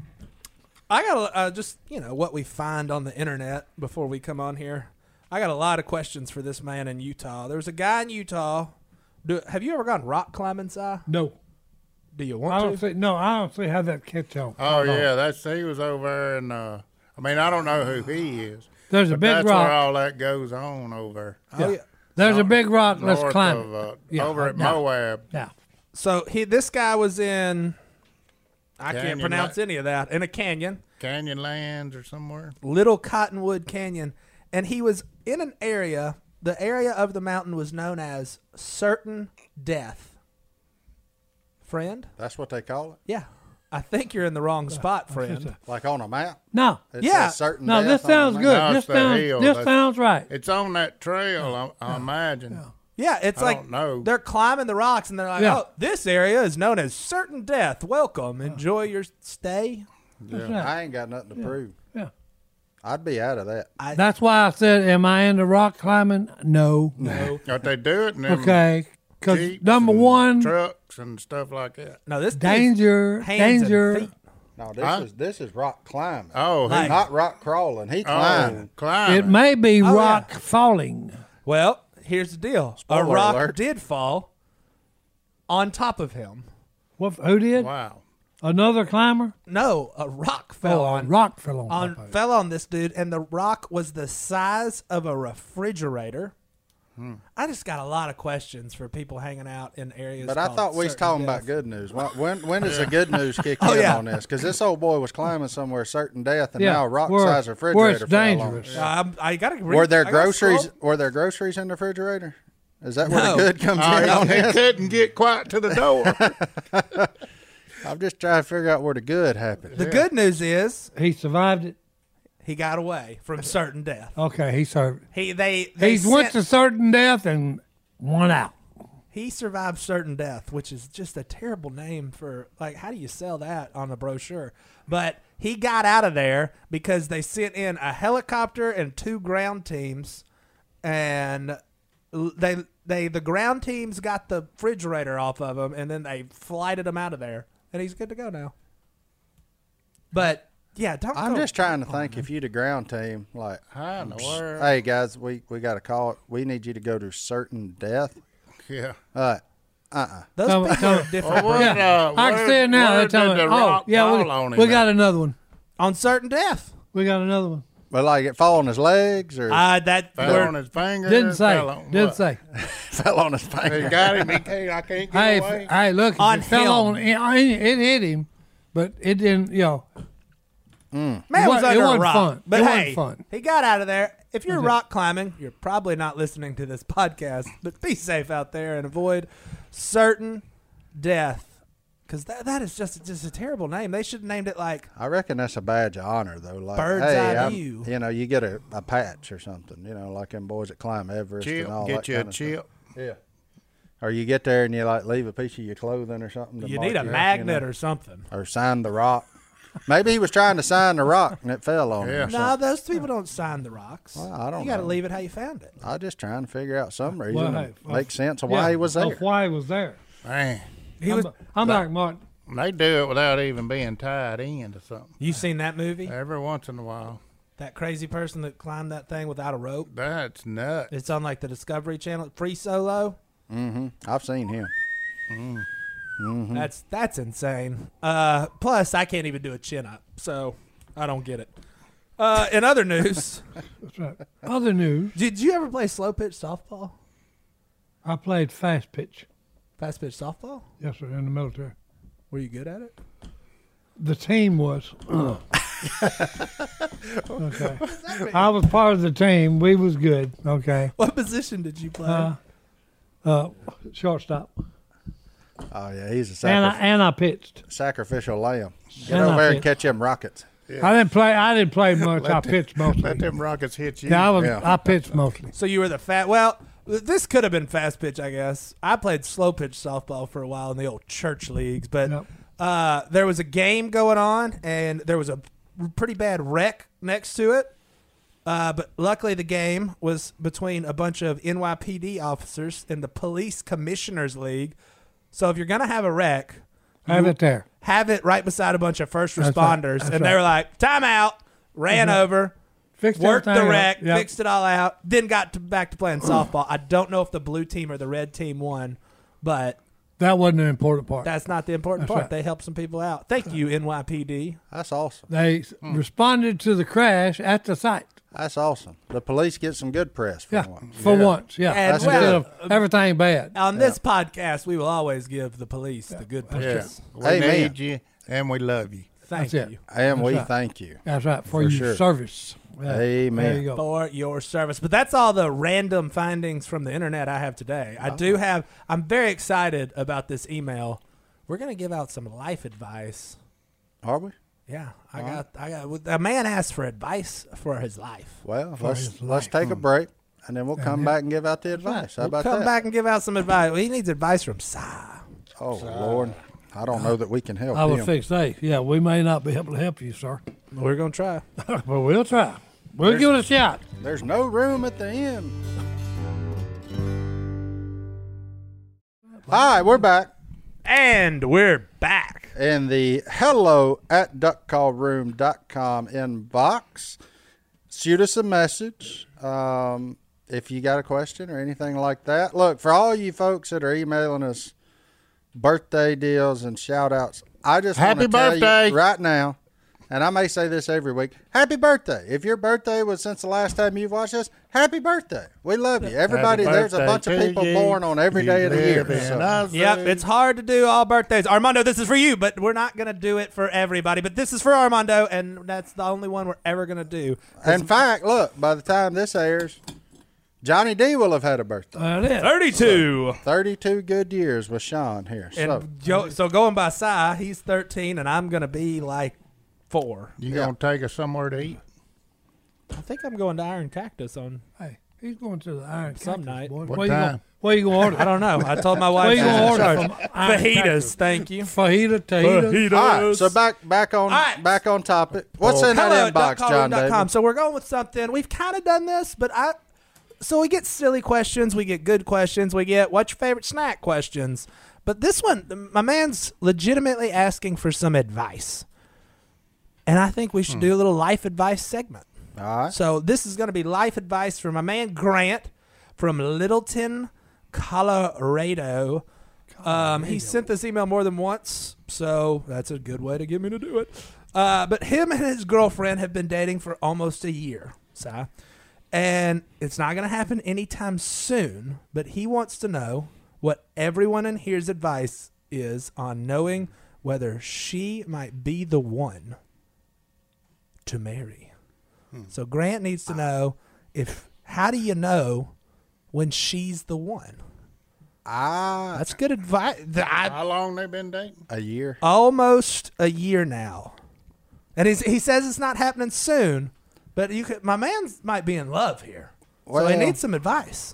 I got uh, just, you know, what we find on the internet before we come on here. I got a lot of questions for this man in Utah. There's a guy in Utah. Do, have you ever gone rock climbing, Si? No. Do you I want don't to? see. No, I don't see how that catch on. Oh, yeah. That's He was over there. And, uh, I mean, I don't know who he is. There's a but big that's rock. where all that goes on over Oh, yeah. There's a big rock. Let's north climb of, it. uh, Yeah, over at yeah. Moab. Yeah. So he, this guy was in, I can't Canyon pronounce La- any of that, in a canyon. Canyon Lands or somewhere. Little Cottonwood Canyon, and he was in an area. The area of the mountain was known as Certain Death. Friend? That's what they call it? Yeah. I think you're in the wrong spot, friend. Like on a map? No. It Yeah. says certain No, death this on the sounds map. good. No, This it's the sounds. hill. This That's- sounds right. It's on that trail, I, I imagine. Yeah, it's I like don't know. they're climbing the rocks, and they're like, Yeah. "Oh, this area is known as Certain Death. Welcome, enjoy your stay." That's I right. ain't got nothing to prove. Yeah. I'd be out of that. That's why I said, "Am I into rock climbing?" No. No, But they do it in them Okay. Because Jeeps number and one, trucks and stuff like that. no, this dude's danger, hands and danger. feet. No, this Huh? is this is rock climbing. Oh, Like- he, Not rock crawling. He oh, climbing. climbing. It may be Oh, rock falling. Well, here's the deal: Spoiler a rock alert. did fall on top of him. What? Who did? Wow. Another climber? No, a rock fell Oh, a on rock fell on, on top of it. fell on this dude, and the rock was the size of a refrigerator. Hmm. I just got a lot of questions for people hanging out in areas. But I called thought we was Certain talking Death. about good news. When when, when does the good news kick Oh, in yeah. on this? Because this old boy was climbing somewhere certain death, and Yeah, now a rock where- size where refrigerator it's fell on dangerous. him. Uh, I'm- I got to read. Were there I gotta groceries? scroll. Were there groceries in the refrigerator? Is that where No. the good comes Oh, in on he this? couldn't get quite to the door. I'm just trying to figure out where the good happened. The good news is He survived it. he got away from certain death. Okay, he served. He they, they He went to sent- certain death and won out. he survived certain death, which is just a terrible name for like how do you sell that on a brochure? But he got out of there because they sent in a helicopter and two ground teams, and l- they they the ground teams got the refrigerator off of him, and then they flighted him out of there, and he's good to go now. But yeah, don't. I'm go- just trying to think if you the ground team, like, How in the world? hey guys, we we got a call. We need you to go to certain death. Yeah. Uh, uh-uh. Those Come- people come- are different. Well, what, Yeah, uh, I can where- see it now. where They're telling did me, the oh, rock yeah, fall we, on him we at? got another one. On certain death. We got another one. But like it fall on his legs or Uh, that Fell we're- on his finger. Didn't say. fell on Didn't what? say. fell on his He finger. got him. He can't, I can't get Hey, away. if, hey, look, if On it fell him. on, it, it hit him, but it didn't, you know. Man It was wa- it under a wasn't rock. fun. But It wasn't hey, fun. he got out of there. If you're rock climbing, you're probably not listening to this podcast, but be safe out there and avoid certain death. Because that, that is just just a terrible name. They should have named it like I reckon that's a badge of honor, though. Like, Bird's hey, eye I'm- view. you know, you get a, a patch or something. You know, like them boys that climb Everest Chip. and all Get that you a kind of stuff. chip. Yeah. Or you get there and you like leave a piece of your clothing or something. To you mark need a your- magnet you know, or something. or sign the rock. Maybe he was trying to sign the rock and it fell on him. Yeah. or No, something. those people don't sign the rocks. Well, I don't You got to know. leave it how you found it. I was just trying to figure out some reason Well, to hey, make sense of yeah, why he was there. Of why he was there. Man. He I'm, was. I'm like Martin. They do it without even being tied into something. You seen that movie? Every once in a while. That crazy person that climbed that thing without a rope. That's nuts. It's on like the Discovery Channel. Free Solo. Mm-hmm. I've seen him. Mm-hmm. That's that's insane. Uh, plus, I can't even do a chin up, so I don't get it. Uh, in other news, That's right. Other news, did you ever play slow pitch softball? I played fast pitch. Fast pitch softball? Yes, sir, in the military. Were you good at it? The team was. Okay. I was part of the team. We was good. Okay. What position did you play? Uh, uh, shortstop. Oh yeah, he's a And I, sacrif- and I pitched. sacrificial lamb. Get And I over there and pitched. catch them rockets. I didn't play. I didn't play much. I pitched mostly. Let them rockets hit you. Yeah, I was. Yeah. I pitched mostly. So you were the fat. Well, this could have been fast pitch, I guess. I played slow pitch softball for a while in the old church leagues, but Yep. uh, there was a game going on, and there was a pretty bad wreck next to it. Uh, but luckily, the game was between a bunch of N Y P D officers and the Police Commissioners League. So if you're going to have a wreck, Have it there. have it right beside a bunch of first That's responders. right. That's And they right. were like, time out, ran That's right. over, Fixed worked the everything up. wreck, Yep. fixed it all out, then got to, back to playing softball. I don't know if the blue team or the red team won, but That wasn't an important part. that's not the important That's part. right. They helped some people out. Thank you, N Y P D. That's awesome. They s responded to the crash at the site. That's awesome. The police get some good press for Yeah, once. for once. Yeah, And instead well- of everything bad. On this podcast, we will always give the police the good Yeah. press. We Amen. need you, and we love you. Thank That's it. you And we That's right. thank you. That's right for, For your sure. service. Yeah. Amen. There you go. for your service. But that's all the random findings from the internet I have today. I do have, I'm very excited about this email. We're going to give out some life advice. Are we? Yeah, I got, I got, a man asked for advice for his life. Well, let's his let's life. take a break, and then we'll come back and give out the advice. How We'll about come that? back and give out some advice. Well, he needs advice from Si. Oh Lord, I don't know that we can help I was him. fixed to say, yeah, we may not be able to help you, sir, We're going to try. but we'll try. We'll give it a shot. There's no room at the end. All right, we're back And we're back. in the hello at duck call room dot com inbox. Shoot us a message um, if you got a question or anything like that. Look, for all you folks that are emailing us birthday deals and shout outs, I just want Happy to tell birthday. you right now, and I may say this every week, happy birthday. If your birthday was since the last time you've watched us, happy birthday. We love you. Everybody, Happy there's a birthday bunch of to people you. born on every You day of the year. live in So- us. Yep, it's hard to do all birthdays. Armando, this is for you, but we're not going to do it for everybody. But this is for Armando, and that's the only one we're ever going to do. In fact, look, by the time this airs, Johnny D will have had a birthday. That is. thirty-two. thirty-two good years with Sean here. So, And Joe, so going by Si, he's thirteen, and I'm going to be like four. You Yeah. gonna take us somewhere to eat? I think I'm going to Iron Cactus on. Hey, he's going to the Iron Some Cactus, night. boy. What Where you time? gonna, where you going to order? I don't know. I told my wife Where you she's going to in order charge. from? Iron Fajitas, Cactus. thank you. Fajita, tajitas. all right, so back back on All right. back on topic. What's in Hello that at inbox, John duck call room dot com. David? So we're going with something. We've kind of done this, but I. So we get silly questions, we get good questions, we get what's your favorite snack questions. But this one, my man's legitimately asking for some advice. And I think we should do a little life advice segment. All right. So this is going to be life advice from my man Grant from Littleton, Colorado. Um, he sent this email more than once, so that's a good way to get me to do it. Uh, but him and his girlfriend have been dating for almost a year, Si. And it's not going to happen anytime soon, but he wants to know what everyone in here's advice is on knowing whether she might be the one to marry. So Grant needs to know if how do you know when she's the one? Ah, That's good advice. I, How long they been dating? a year. almost a year now, and he's, he says it's not happening soon. But you could, my man might be in love here, so he Well- needs some advice.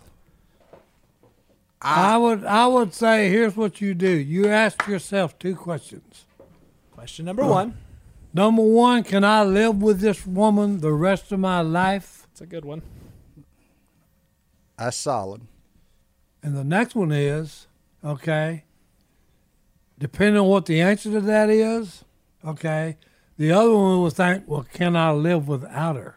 I would I would say here's what you do. You ask yourself two questions. Question number one. Number one, can I live with this woman the rest of my life? It's a good one. That's solid. And the next one is, okay, depending on what the answer to that is, okay, the other one will think, well, can I live without her?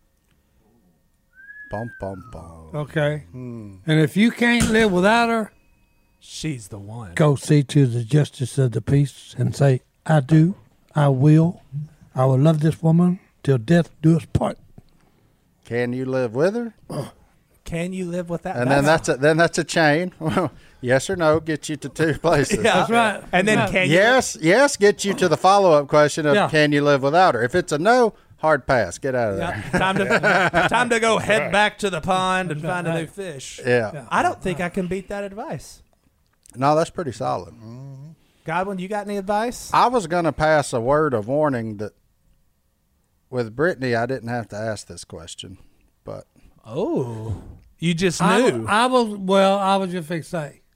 Bum bum bum. Okay. And if you can't live without her, She's the one. go see to the justice of the peace and say, I do, I will, I will love this woman till death do us part. Can you live with her? Can you live with that? And then that's a then that's a chain. Yes or no gets you to two places. yeah. That's right. And then That's right. can you? Yes, yes gets you to the follow up question of Yeah. can you live without her? If it's a no, hard pass. Get out of Yeah, there. time to time to go head back to the pond and find a new fish. Yeah. I don't think I can beat that advice. No, that's pretty solid. Godwin, you got any advice? I was going to pass a word of warning that with Brittany, I didn't have to ask this question, but Oh, you just I, knew. I was, well, I was just fixing to say,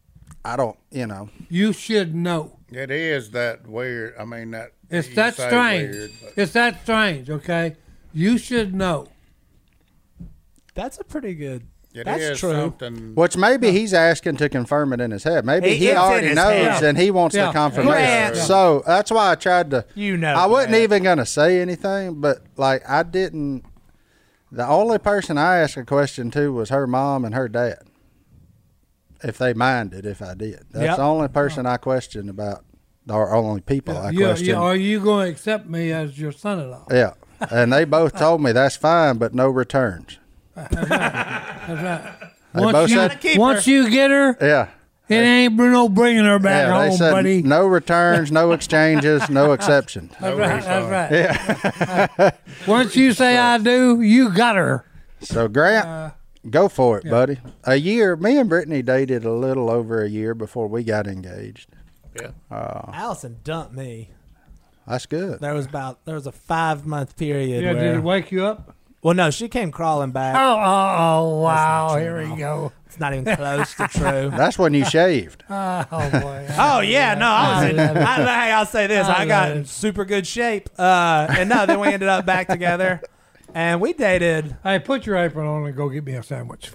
I don't, you know. You should know. It is that weird. I mean, that It's you that say strange. weird, but It's that strange, okay? You should know. That's a pretty good. it That's is true. something. Which maybe he's asking to confirm it in his head. Maybe He- he, it's in already his knows head. and he wants Yeah. the confirmation. Grant. So that's why I tried to. You know, I wasn't Grant. even going to say anything, but like I didn't. The only person I asked a question to was her mom and her dad. If they minded, if I did. That's Yep. the only person I questioned about, or only people I You, questioned. you, are you going to accept me as your son-in-law? Yeah. And they both told me that's fine, but no returns. That's right. They Once both you, said- Keep once her. you get her, Yeah. it ain't no bringing her back Yeah, they home, said buddy. no returns, no exchanges, no exceptions. That's right. That's right. Once you say I do, you got her. So Grant, Uh, go for it, buddy. A year. Me and Brittany dated a little over a year before we got engaged. Yeah. Allison dumped me. That's good. There was about there was a five month period. Yeah, where, did it wake you up? well, no, she came crawling back. Oh, oh, oh wow. true, Here we no. go. It's not even close to true. That's when you shaved. Oh, boy. Oh yeah, no, I was in. I love it. I, hey, I'll say this: I I, got love in it. super good shape, uh, and no, then we ended up back together, and we dated. Hey, put your apron on and go get me a sandwich.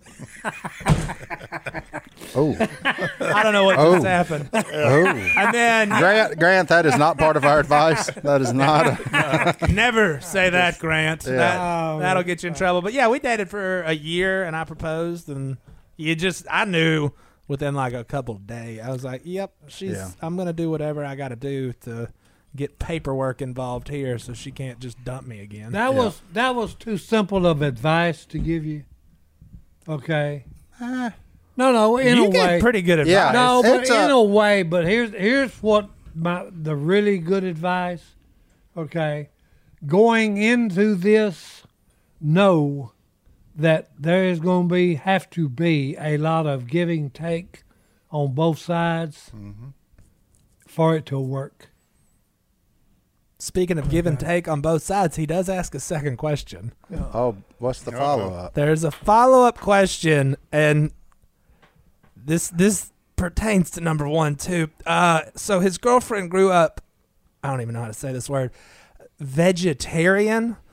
Oh, I don't know what Oh. just happened, oh. and then Grant, Grant, that is not part of our advice. That is not. A, never say that, Grant. Yeah. That, Oh, that'll get you in trouble. But yeah, we dated for a year, and I proposed, and you just I knew within like a couple of days. I was like, "Yep, she's. Yeah. I'm gonna do whatever I got to do to get paperwork involved here, so she can't just dump me again." That Yeah. was that was too simple of advice to give you. Okay. Ah. No, no, in you a get way. pretty good advice. Yeah. No, but It's in a- a way. But here's here's what my the really good advice. Okay, going into this, know that there is going to be have to be a lot of giving take on both sides for it to work. Speaking of give and take on both sides, he does ask a second question. Oh, what's the follow up? There's a follow-up question, and this this pertains to number one too. Uh, so his girlfriend grew up. I don't even know how to say this word. Vegetarian.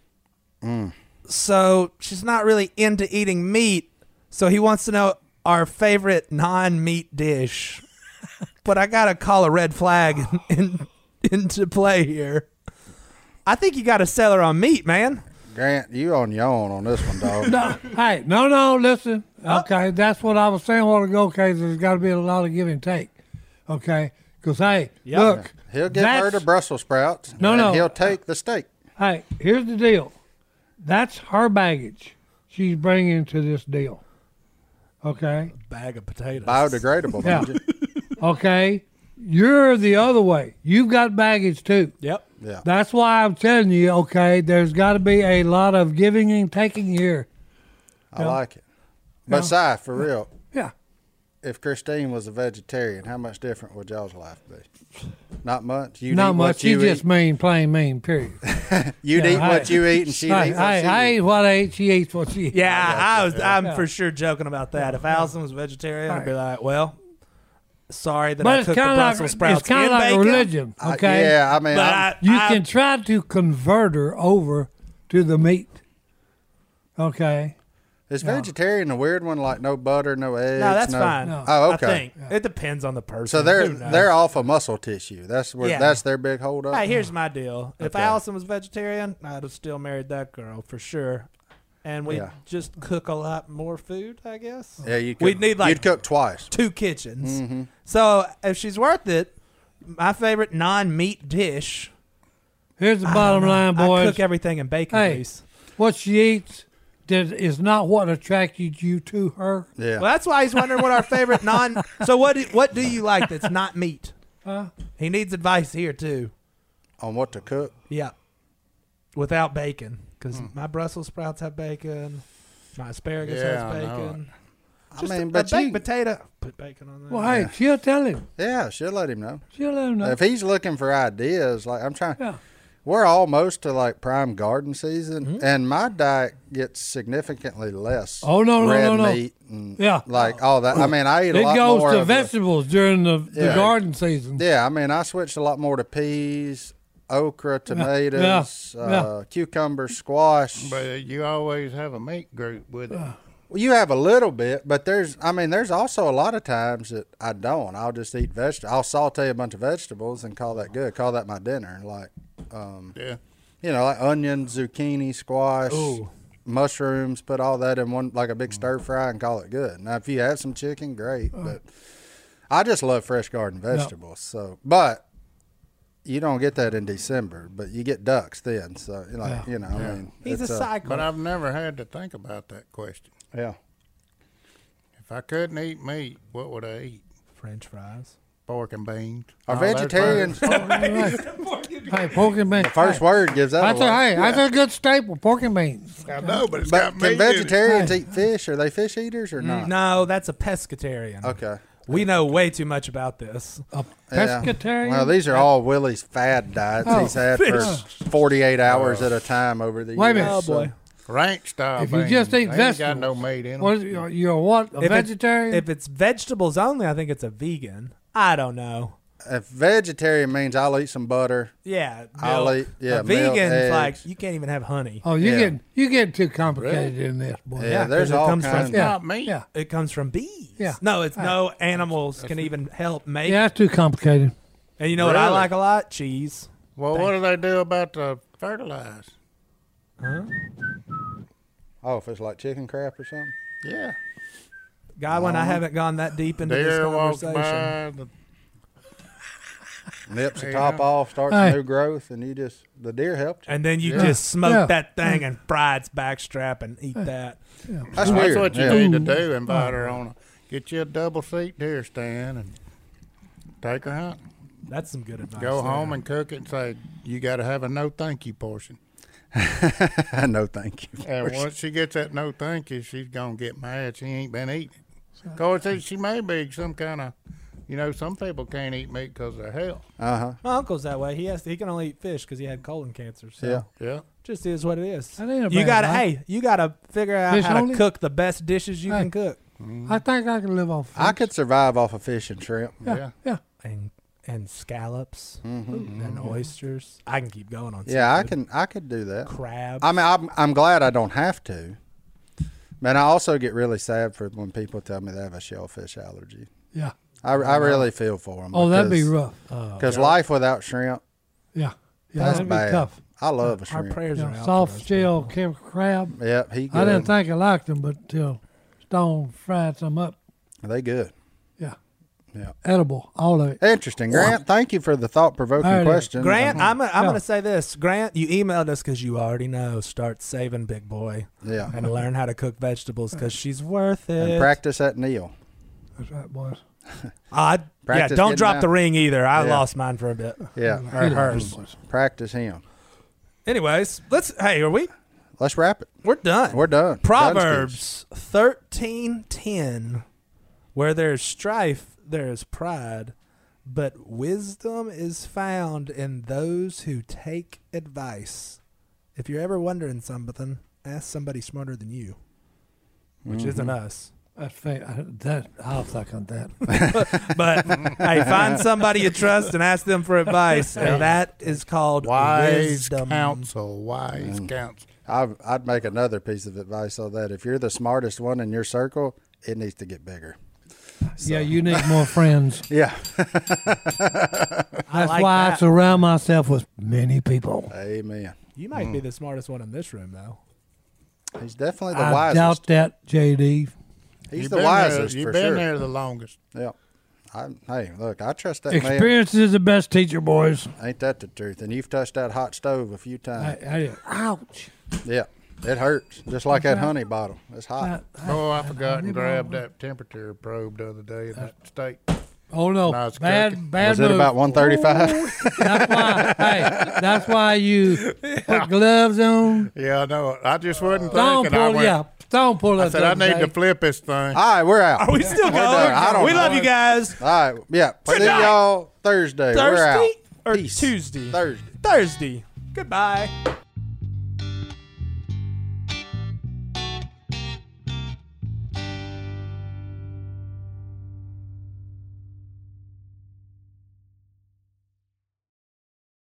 So she's not really into eating meat. So he wants to know our favorite non-meat dish. But I gotta call a red flag in, into play here. I think you gotta sell her on meat, man. Grant, you on your own on this one, dog. No, hey, no, no, listen. Okay, that's what I was saying a while ago. Okay, there's got to be a lot of give and take. Okay, because hey, Yep. look, He'll give her the that's- Brussels sprouts. No, and no. He'll take the steak. Hey, here's the deal. That's her baggage she's bringing to this deal. Okay, Bag of potatoes. Biodegradable. Yeah. don't you? okay. You're the other way. You've got baggage too. Yep. Yeah. That's why I'm telling you. Okay, there's got to be a lot of giving and taking here. I like it. But, Si, for real, Yeah. if Christine was a vegetarian, how much different would y'all's life be? Not much. You'd Not eat much. What you You just eat. mean plain mean. Period. You'd Yeah, eat I- what you eat, and she'd Hey, eat what hey, she I eat. eat what I eat. She eats what she eats. Yeah, I was. I'm Yeah. for sure joking about that. If Allison was vegetarian, I'd be like, "Well, sorry that But I it's cooked the kind of Brussels like sprouts it's kind of in like a bacon." religion. I- Okay. yeah, I mean, But I'm- I, You I- can try to convert her over to the meat. Okay. is vegetarian a weird one? Like no butter, no eggs. No, that's no- fine. No. Oh, I okay. think it depends on the person. So they're Who knows? they're off of muscle tissue. That's where Yeah. that's their big hold up. Hey, here's my deal. If Okay. Allison was vegetarian, I'd have still married that girl for sure. And we'd Yeah. just cook a lot more food, I guess. Yeah, you. We'd need, like- you'd cook twice. Two kitchens. Mm-hmm. So if she's worth it, my favorite non-meat dish. Here's the bottom line, I boys. cook everything in bacon Hey. grease. What she eats does, is not what attracted you to her. Yeah. Well, that's why he's wondering what our favorite non. So what? Do, what do you like that's not meat? Huh? He needs advice here too. On what to cook. Yeah, without bacon, because Hmm. my Brussels sprouts have bacon. My asparagus Yeah, has I know bacon. I Just mean, a, but a baked you- potato. Put bacon on there. Well, hey, she'll tell him. Yeah, she'll let him know. She'll let him know. If he's looking for ideas, like I'm trying. Yeah. we're almost to like prime garden season, Mm-hmm. and my diet gets significantly less. Oh, no, no, red no, no. meat and Yeah. like all that. I mean, I eat a It lot goes more to of the- vegetables during the, the Yeah. garden season. yeah, I mean, I switched a lot more to peas, okra, tomatoes, Yeah. Uh, cucumber, squash. But you always have a meat group with it. Well, you have a little bit, but there's, I mean, there's also a lot of times that I don't. I'll just eat vegetables. I'll saute a bunch of vegetables and call that good. Call that my dinner. Like, um, Yeah. you know, like onion, zucchini, squash, Ooh. mushrooms. Put all that in one, like a big stir fry, and call it good. Now, if you have some chicken, great. But I just love fresh garden vegetables. So, but you don't get that in December. But you get ducks then. So, like, you know, I mean, He's a it's, uh, cycle. But I've never had to think about that question. yeah. If I couldn't eat meat, what would I eat? French fries. Pork and beans. Are Oh, that's vegetarians? Hey, pork and beans. First hey, word gives that That's away. a, hey, that's a good staple, pork and beans. I know, but it's But got can meat in it. vegetarians Hey. eat fish? Are they fish eaters or not? No, that's a pescatarian. Okay. We know way too much about this. A Yeah. pescatarian. Well, these are all Willie's fad diets Oh, he's had for forty-eight hours Oh. at a time over the years. Wait a minute. Oh so- boy. Ranch style If you beans. just eat They ain't got vegetables. no meat in them. What is, you're, you're what? A If it's- vegetarian? If it's vegetables only, I think it's a vegan. I don't know. If vegetarian means I'll eat some butter. Yeah, I'll milk. eat- yeah, A milk, vegan's eggs. like you can't even have honey. oh, you yeah. get you get too complicated in this, boy. Yeah, Yeah, there's 'cause it all comes kinds. from- yeah, Not meat. yeah, It comes from bees. Yeah. No, it's no animals can even help make. yeah. That's too complicated. And you know what I Really? like a lot? Cheese. Well, what do they do about the fertilize? Oh, if it's like chicken crap or something. Yeah. Godwin, I haven't gone that deep into this Deer walks conversation. by. The, Nips the Yeah. top off, starts Hey. new growth, and you just the deer helped you. And then you Yeah. just smoke Yeah. that thing and fry its backstrap and eat that. That's that's weird. what you yeah. need to do. Invite her on. A, get you a double seat deer stand and take her hunting. That's some good advice. Go there. home and cook it and say, you got to have a no thank you portion. No, thank you. And once she gets that no thank you, she's going to get mad. She ain't been eating it. Of course, she may be some kind of, you know, some people can't eat meat because of their health. Uh huh. My uncle's that way. He has to, he can only eat fish because he had colon cancer. So Yeah. Yeah. just is what it is. That ain't a You bad gotta life. hey, you gotta figure out Fish how only? to cook the best dishes you Hey. can cook. I think I can live off. I fish. could survive off of fish and shrimp. Yeah, Yeah. yeah. And and scallops Mm-hmm. and oysters. I can keep going on. Yeah, I seafood. can. I could do that. Crabs. I mean, I'm, I'm glad I don't have to. Man, I also get really sad for when people tell me they have a shellfish allergy. Yeah. I, I really feel for them. Oh, that'd be rough. Because life without shrimp, Yeah. Yeah, that's that'd bad. be tough. I love a Our shrimp. prayers are Yeah, out. soft for those shell people. cam- crab. Yep, he good. I didn't think I liked them, but till Stone fried some up. They good. Yeah. Yeah. Edible, all of it. Interesting, Grant. Thank you for the thought-provoking All right. question. Grant, I'm, I'm Yeah. going to say this. Grant, you emailed us because you already know. Start saving, big boy, Yeah. and learn how to cook vegetables because she's worth it. And practice at Neil. That's right, boys. I, yeah, Practice don't getting drop down. the ring either. I Yeah. lost mine for a bit. Yeah. Or Get it, hers. boys. Practice him. Anyways, let's. Hey, are we? Let's wrap it. We're done. We're done. Proverbs thirteen ten, where there's strife, there is pride, but wisdom is found in those who take advice. If you're ever wondering something, ask somebody smarter than you, which Mm-hmm. isn't us. That's fair. I, that I'll second that. But hey, find somebody you trust and ask them for advice, and that is called Wise wisdom. counsel. Wise Mm. counsel. I've, I'd make another piece of advice on that. If you're the smartest one in your circle, it needs to get bigger. Yeah, you need more friends. Yeah. That's like why I that. surround myself with many people. Amen. You might be the smartest one in this room, though. He's definitely the I wisest. doubt that, J D. He's You've the been wisest There, you've for been sure. there the longest. Yeah. I, hey, look, I trust that man. Experience is the best teacher, boys. Ain't that the truth? And you've touched that hot stove a few I, times. I, ouch. Yeah. It hurts. Just like that honey bottle. It's hot. I- Oh, I I- forgot and I- grabbed that temperature probe the other day in that steak. Oh no, No, it's bad, cooking. bad Was move. it about one thirty-five? That's why. Hey, that's why you put gloves on. Yeah, I know. I just wasn't Don't thinking. I pull, went, yeah, don't pull I that. said I the other need to day. flip this thing. All right, we're out. Are we still We're going? done. I don't we know. love you guys. All right. Yeah. See Tonight. y'all Thursday. We're out. Thursday or Peace. Tuesday? Thursday. Thursday. Goodbye.